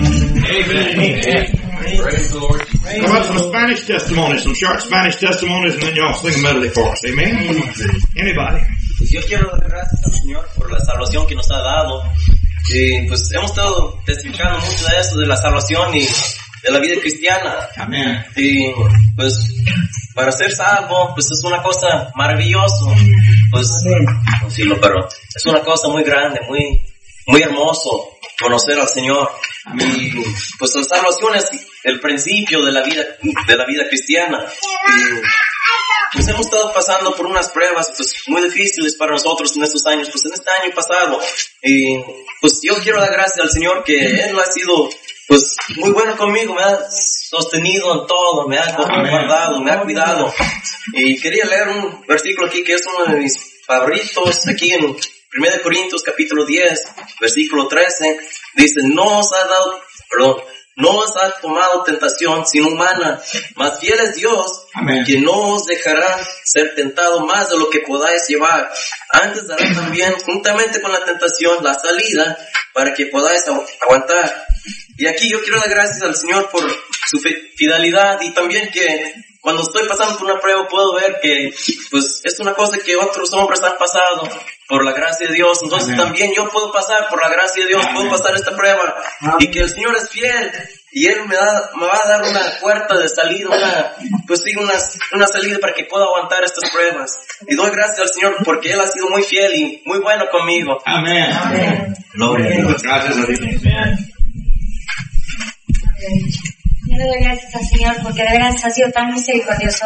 Amen. Praise the Lord. How about some Spanish testimonies, some short Spanish testimonies, and then y'all sing a medley for us. Amen? Anybody? Pues yo quiero dar gracias al Señor por la salvación que nos ha dado. Y pues hemos estado testificando mucho de eso, de la salvación y de la vida cristiana. Amén. Y pues para ser salvo, pues es una cosa maravillosa. Pues, decirlo, pero es una cosa muy grande, muy hermoso conocer al Señor. Y pues la salvación es el principio de la vida cristiana. Y pues hemos estado pasando por unas pruebas pues muy difíciles para nosotros en estos años, pues en este año pasado. Y pues yo quiero dar gracias al Señor que Él ha sido pues muy bueno conmigo, me ha sostenido en todo, me ha guardado, me ha cuidado. Y quería leer un versículo aquí que es uno de mis favoritos, aquí en 1 Corintios capítulo 10, versículo 13, dice, no os ha tomado tentación sino humana, mas fiel es Dios, que no os dejará ser tentado más de lo que podáis llevar. Antes dará también, juntamente con la tentación, la salida, para que podáis aguantar. Y aquí yo quiero dar gracias al Señor por su fidelidad, y también que cuando estoy pasando por una prueba puedo ver que pues es una cosa que otros hombres han pasado por la gracia de Dios. Entonces también yo puedo pasar por la gracia de Dios, puedo pasar esta prueba, y que el Señor es fiel y Él me va a dar una puerta de salida, una salida para que pueda aguantar estas pruebas. Y doy gracias al Señor porque Él ha sido muy fiel y muy bueno conmigo. Amén. Gloria a Dios. Gracias a Dios. Yo le doy gracias al Señor porque de veras ha sido tan misericordioso.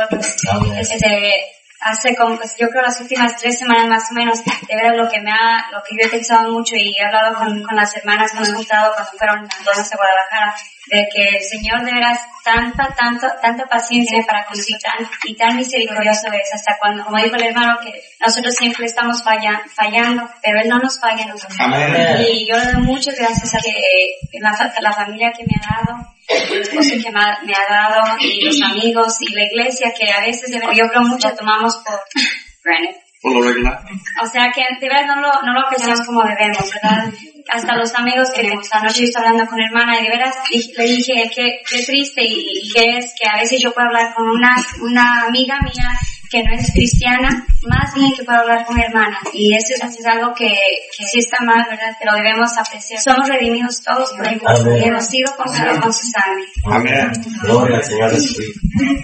Hace como, yo creo las últimas 3 semanas más o menos, de veras lo que yo he pensado mucho y he hablado con las hermanas que nos han juntado cuando fueron a Guadalajara, de que el Señor de veras tanta paciencia para con nosotros y tan misericordioso es hasta cuando, como dijo el hermano, que nosotros siempre estamos fallando, pero Él no nos falla a nosotros. Amén. Y yo le doy muchas gracias a la familia que me ha dado, el esposo que me ha dado, y los amigos y la iglesia que a veces yo creo mucho tomamos por granted. Por lo regular. O sea que de verdad no lo apreciamos como debemos, ¿verdad? Hasta los amigos queremos. Anoche yo estaba hablando con una hermana y de veras le dije qué triste y que es que a veces yo puedo hablar con una amiga mía que no es cristiana, más bien que puedo hablar con mi hermana. Y eso es algo que sí está mal, ¿verdad? Pero debemos apreciar. Somos redimidos todos por Él y hemos sido comprados con su sangre. Amén. Gloria al Señor Jesucristo.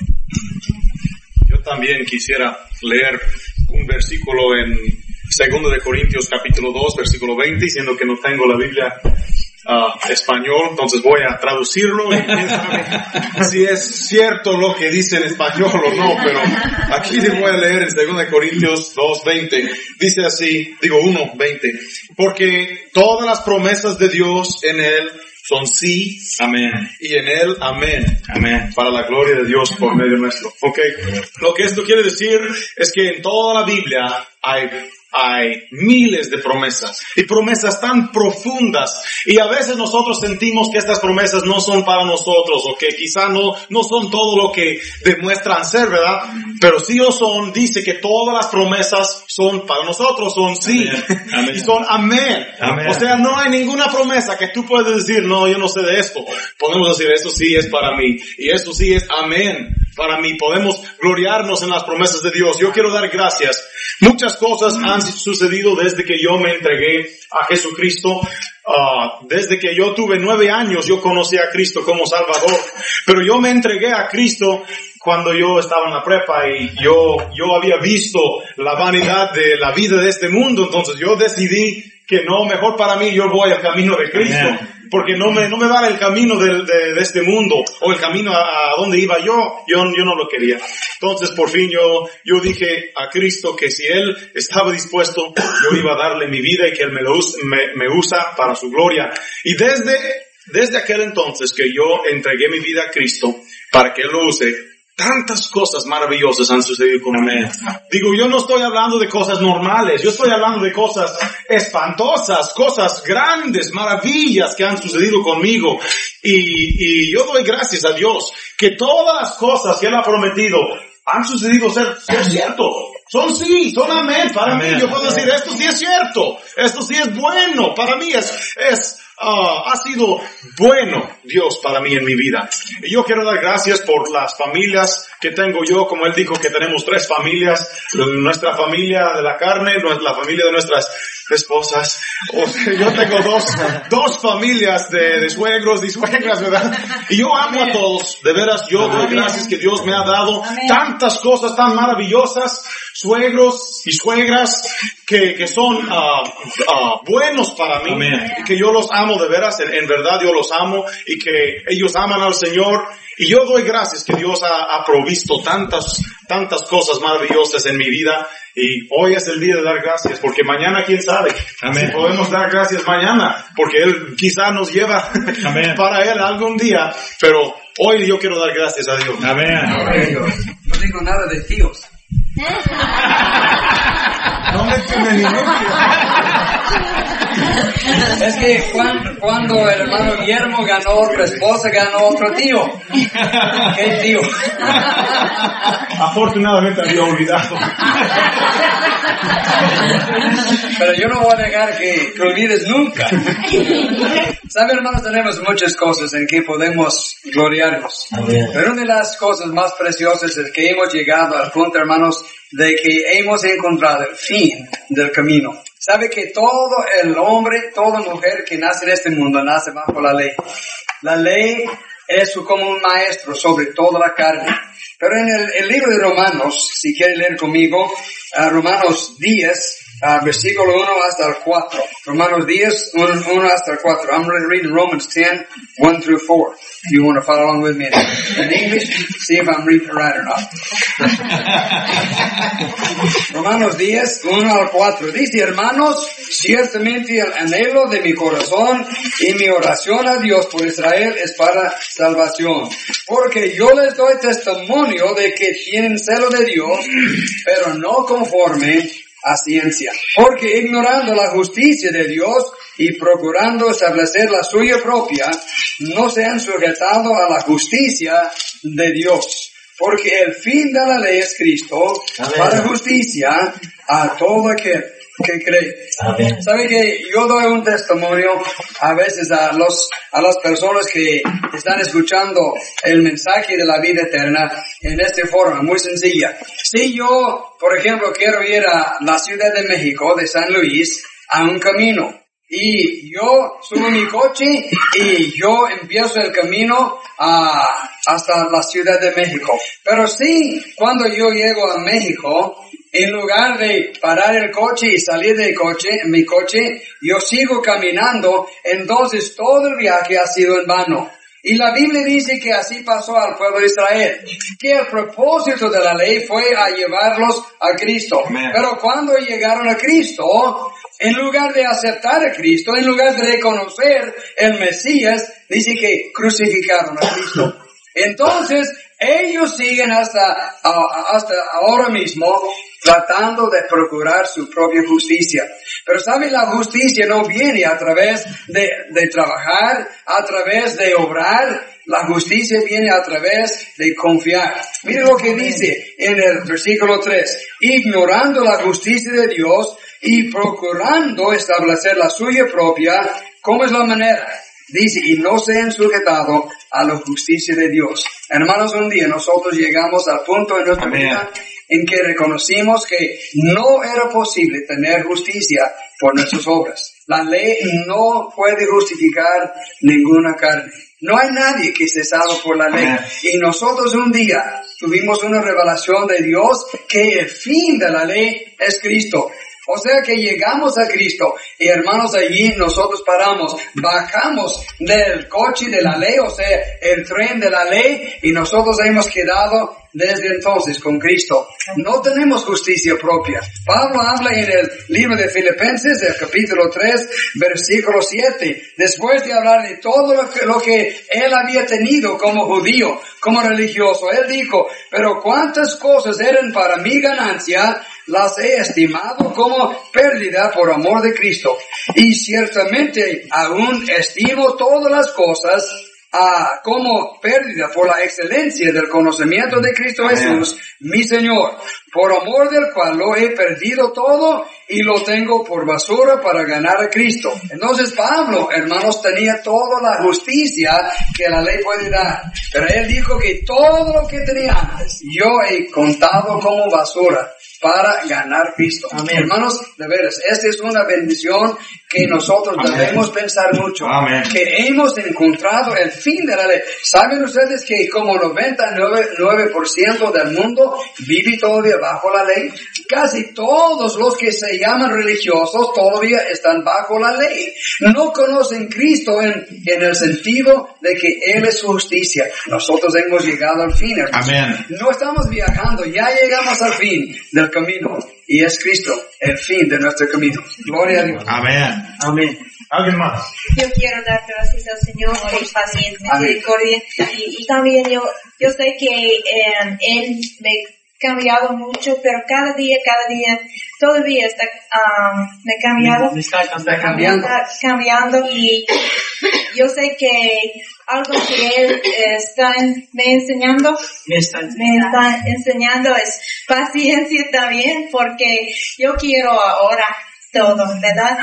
Yo también quisiera leer un versículo en 2 de Corintios capítulo 2, versículo 20, diciendo que no tengo la Biblia español, entonces voy a traducirlo y quién sabe si es cierto lo que dice en español o no, pero aquí les voy a leer en 2 de Corintios 2, 20. Dice así, 1, 20. Porque todas las promesas de Dios en Él son sí, amén, y en Él, amén, amén, para la gloria de Dios por medio nuestro. Okay. Lo que esto quiere decir es que en toda la Biblia hay miles de promesas, y promesas tan profundas, y a veces nosotros sentimos que estas promesas no son para nosotros, o que quizá no son todo lo que demuestran ser, ¿verdad? Pero sí o son, dice que todas las promesas son para nosotros, son sí, amén. Y son amén. Amén. O sea, no hay ninguna promesa que tú puedes decir, no, yo no sé de esto. Podemos decir, esto sí es para mí, y esto sí es amén para mí. Podemos gloriarnos en las promesas de Dios. Yo quiero dar gracias. Muchas cosas han sucedido desde que yo me entregué a Jesucristo. Desde que yo tuve 9 años, yo conocí a Cristo como Salvador. Pero yo me entregué a Cristo cuando yo estaba en la prepa y yo había visto la vanidad de la vida de este mundo. Entonces yo decidí que no, mejor para mí yo voy al camino de Cristo. Amen. Porque no me da el camino de este mundo, o el camino a donde iba yo no lo quería. Entonces, por fin yo dije a Cristo que si Él estaba dispuesto, yo iba a darle mi vida y que Él me usa para su gloria. Y desde aquel entonces que yo entregué mi vida a Cristo para que Él lo use, tantas cosas maravillosas han sucedido conmigo. Digo, yo no estoy hablando de cosas normales, yo estoy hablando de cosas espantosas, cosas grandes, maravillas que han sucedido conmigo. Y yo doy gracias a Dios que todas las cosas que Él ha prometido han sucedido ser cierto. Son sí, son amén. Para mí, yo puedo decir, esto sí es cierto, esto sí es bueno. Para mí ha sido bueno Dios para mí en mi vida. Y yo quiero dar gracias por las familias que tengo yo. Como Él dijo que tenemos 3 familias. Nuestra familia de la carne, la familia de nuestras esposas. Yo tengo dos familias de suegros y suegras, ¿verdad? Y yo amo a todos. De veras, yo doy gracias que Dios me ha dado tantas cosas tan maravillosas. Suegros y suegras que son buenos para mí. Y que yo los amo de veras, en verdad yo los amo, y que ellos aman al Señor. Y yo doy gracias que Dios ha provisto tantas cosas maravillosas en mi vida. Y hoy es el día de dar gracias, porque mañana quién sabe. Amén. Si podemos dar gracias mañana, porque Él quizá nos lleva para Él algún día. Pero hoy yo quiero dar gracias a Dios. Amén. No digo nada de tíos. No me tiene ni Es que cuando el hermano Guillermo ganó otra esposa, ganó otro tío. ¿Qué tío? Afortunadamente había olvidado. Pero yo no voy a negar que olvides nunca. ¿Sabe, hermanos? Tenemos muchas cosas en que podemos gloriarnos. Pero una de las cosas más preciosas es que hemos llegado al punto, hermanos, de que hemos encontrado el fin del camino. ¿Sabe que todo el hombre, toda mujer que nace en este mundo nace bajo la ley? La ley es como un maestro sobre toda la carne. Pero en el libro de Romanos, si quiere leer conmigo, Romanos 10, versículo 1 hasta el 4. Romanos 10, 1 hasta el 4. I'm going to read Romans 10, 1 through 4. If you want to follow along with me in English, see if I'm reading it right or not. Romanos 10, 1 al 4. Dice, hermanos, ciertamente el anhelo de mi corazón y mi oración a Dios por Israel es para salvación. Porque yo les doy testimonio de que tienen celo de Dios, pero no conforme a ciencia. Porque ignorando la justicia de Dios y procurando establecer la suya propia, no se han sujetado a la justicia de Dios. Porque el fin de la ley es Cristo, para justicia a todo aquel que cree. Amén. ¿Sabe que yo doy un testimonio a veces a las personas que están escuchando el mensaje de la vida eterna en esta forma muy sencilla? Si yo, por ejemplo, quiero ir a la Ciudad de México, de San Luis, a un camino, y yo subo mi coche y yo empiezo el camino hasta la Ciudad de México. Pero si cuando yo llego a México, en lugar de parar el coche y salir del coche, mi coche, yo sigo caminando, entonces todo el viaje ha sido en vano. Y la Biblia dice que así pasó al pueblo de Israel, que el propósito de la ley fue a llevarlos a Cristo. Amen. Pero cuando llegaron a Cristo, en lugar de aceptar a Cristo, en lugar de reconocer el Mesías, dice que crucificaron a Cristo. Entonces, ellos siguen hasta ahora mismo tratando de procurar su propia justicia. Pero ¿sabe? La justicia no viene a través de trabajar, a través de obrar. La justicia viene a través de confiar. Mire lo que dice en el versículo 3. Ignorando la justicia de Dios y procurando establecer la suya propia, ¿cómo es la manera? Dice, y no se han sujetado a la justicia de Dios. Hermanos, un día nosotros llegamos al punto en nuestra vida en que reconocimos que no era posible tener justicia por nuestras obras. La ley no puede justificar ninguna carne. No hay nadie que esté salvo por la ley. Y nosotros un día tuvimos una revelación de Dios que el fin de la ley es Cristo. O sea que llegamos a Cristo y hermanos, allí nosotros paramos, bajamos del coche de la ley, o sea, el tren de la ley, y nosotros hemos quedado desde entonces con Cristo. No tenemos justicia propia. Pablo habla en el libro de Filipenses, el capítulo 3, versículo 7, después de hablar de todo lo que él había tenido como judío, como religioso, él dijo, pero cuántas cosas eran para mi ganancia, las he estimado como pérdida por amor de Cristo. Y ciertamente aún estimo todas las cosas como pérdida por la excelencia del conocimiento de Cristo Jesús, mi Señor, por amor del cual lo he perdido todo y lo tengo por basura para ganar a Cristo. Entonces Pablo, hermanos, tenía toda la justicia que la ley puede dar, pero él dijo que todo lo que tenía antes, yo he contado como basura para ganar Cristo. Amén. Hermanos, de veras, esta es una bendición que nosotros debemos pensar mucho. Amén. Que hemos encontrado el fin de la ley. ¿Saben ustedes que como 99% del mundo vive todavía bajo la ley? Casi todos los que se llaman religiosos todavía están bajo la ley. No conocen Cristo en el sentido de que Él es su justicia. Nosotros hemos llegado al fin, hermanos. Amén. No estamos viajando, ya llegamos al fin del camino. Y es Cristo el fin de nuestro camino. Gloria a Dios. Amén. Amén. ¿Alguien más? Yo quiero dar gracias al Señor por su paciencia, misericordia. Y también yo sé que Él me cambiado mucho, pero cada día, todavía está, cambiando y yo sé que algo que él me está enseñando es paciencia también, porque yo quiero ahora todo, ¿verdad?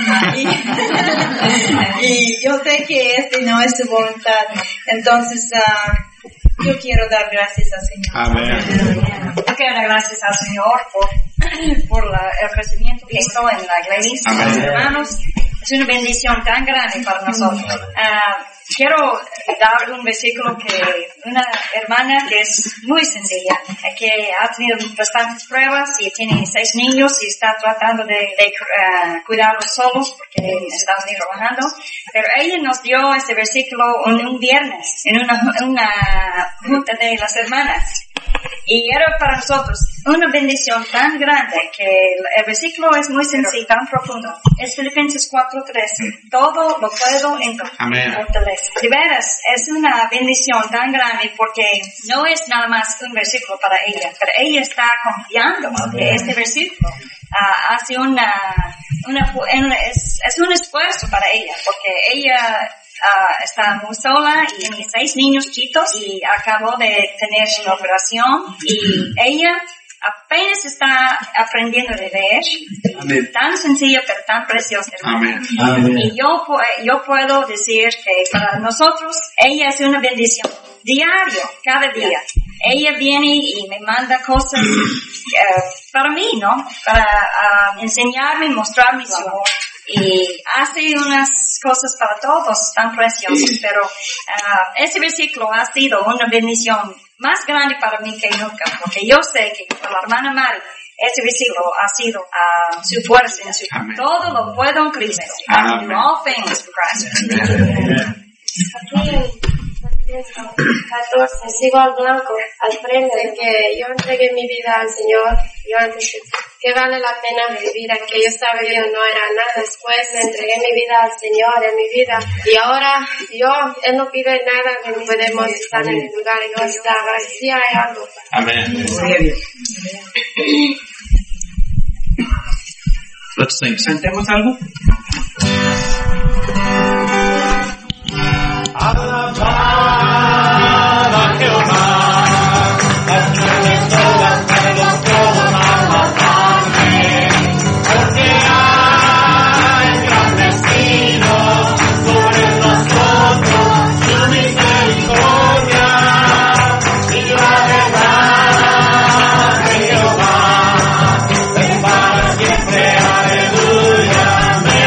Y yo sé que este no es su voluntad. Entonces, yo quiero dar gracias al Señor. Amén. Yo quiero dar gracias al Señor por el crecimiento visto en la iglesia. Amén. Hermanos, es una bendición tan grande para nosotros. Quiero dar un versículo que una hermana que es muy sencilla, que ha tenido bastantes pruebas y tiene 6 niños y está tratando de cuidarlos solos porque está trabajando, pero ella nos dio este versículo un viernes en una junta de las hermanas. Y era para nosotros una bendición tan grande que el versículo es muy sencillo, tan profundo. Es Filipenses 4:13. Todo lo puedo en fortaleza. De veras, es una bendición tan grande porque no es nada más un versículo para ella, pero ella está confiando que este versículo hace es un esfuerzo para ella, porque ella está muy sola y tiene 6 niños chicos y acabó de tener una operación y ella apenas está aprendiendo a leer. Amén. Tan sencillo pero tan precioso. Amén. Y yo puedo decir que para nosotros ella es una bendición diario, cada día. Ella viene y me manda cosas para mí, ¿no? Para enseñarme, mostrarme su amor. Y hace unas cosas para todos tan preciosas, pero ese versículo ha sido una bendición más grande para mí que nunca, porque yo sé que para la hermana Mari, ese versículo ha sido su fuerza, todo lo puedo en Cristo. Do all things for Christ. Aquí en 14, sigo al blanco, al frente, de que yo entregué mi vida al Señor, yo antes que vale la pena vivir, que yo sabía no era nada, después le entregué mi vida al Señor en mi vida, y ahora Él no pide nada, que podemos estar en el lugar y no estar, si hay algo. Amén. Let's sing. ¿Cantemos algo? Alabada Jehová, las nubes todas de los cielos amén, porque ha engrandecido sobre nosotros su misericordia y la verdad de Jehová es para siempre, aleluya, amén.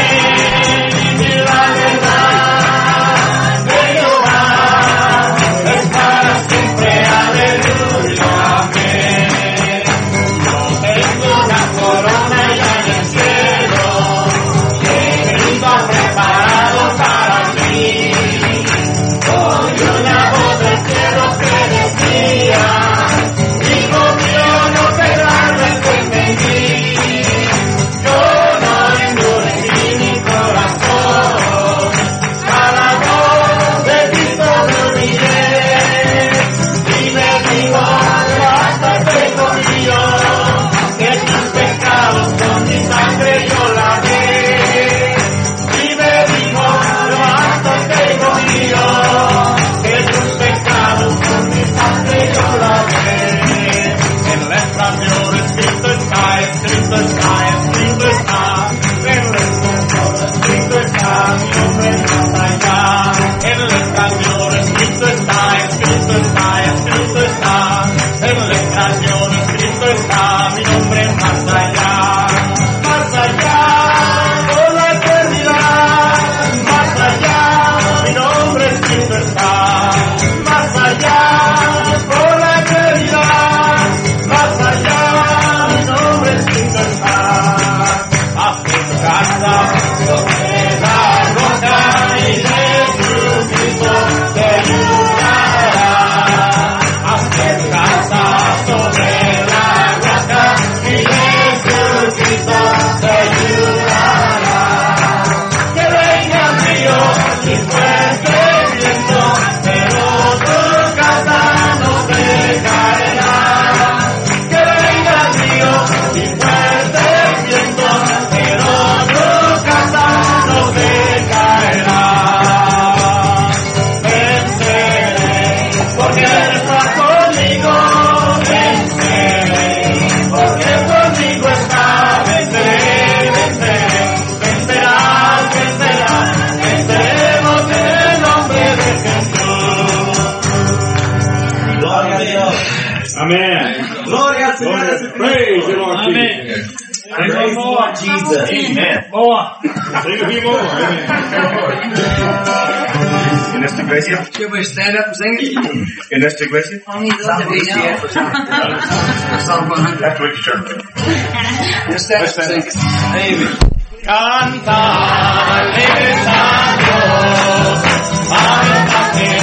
Praise Lord Jesus. Amen. More. Sing a few more. En esta iglesia. Should we stand up and sing it? En esta iglesia. Only those that we know. Psalm 100. That's what you turn. Just stand up and sing it. Amen. Cantar, Dios,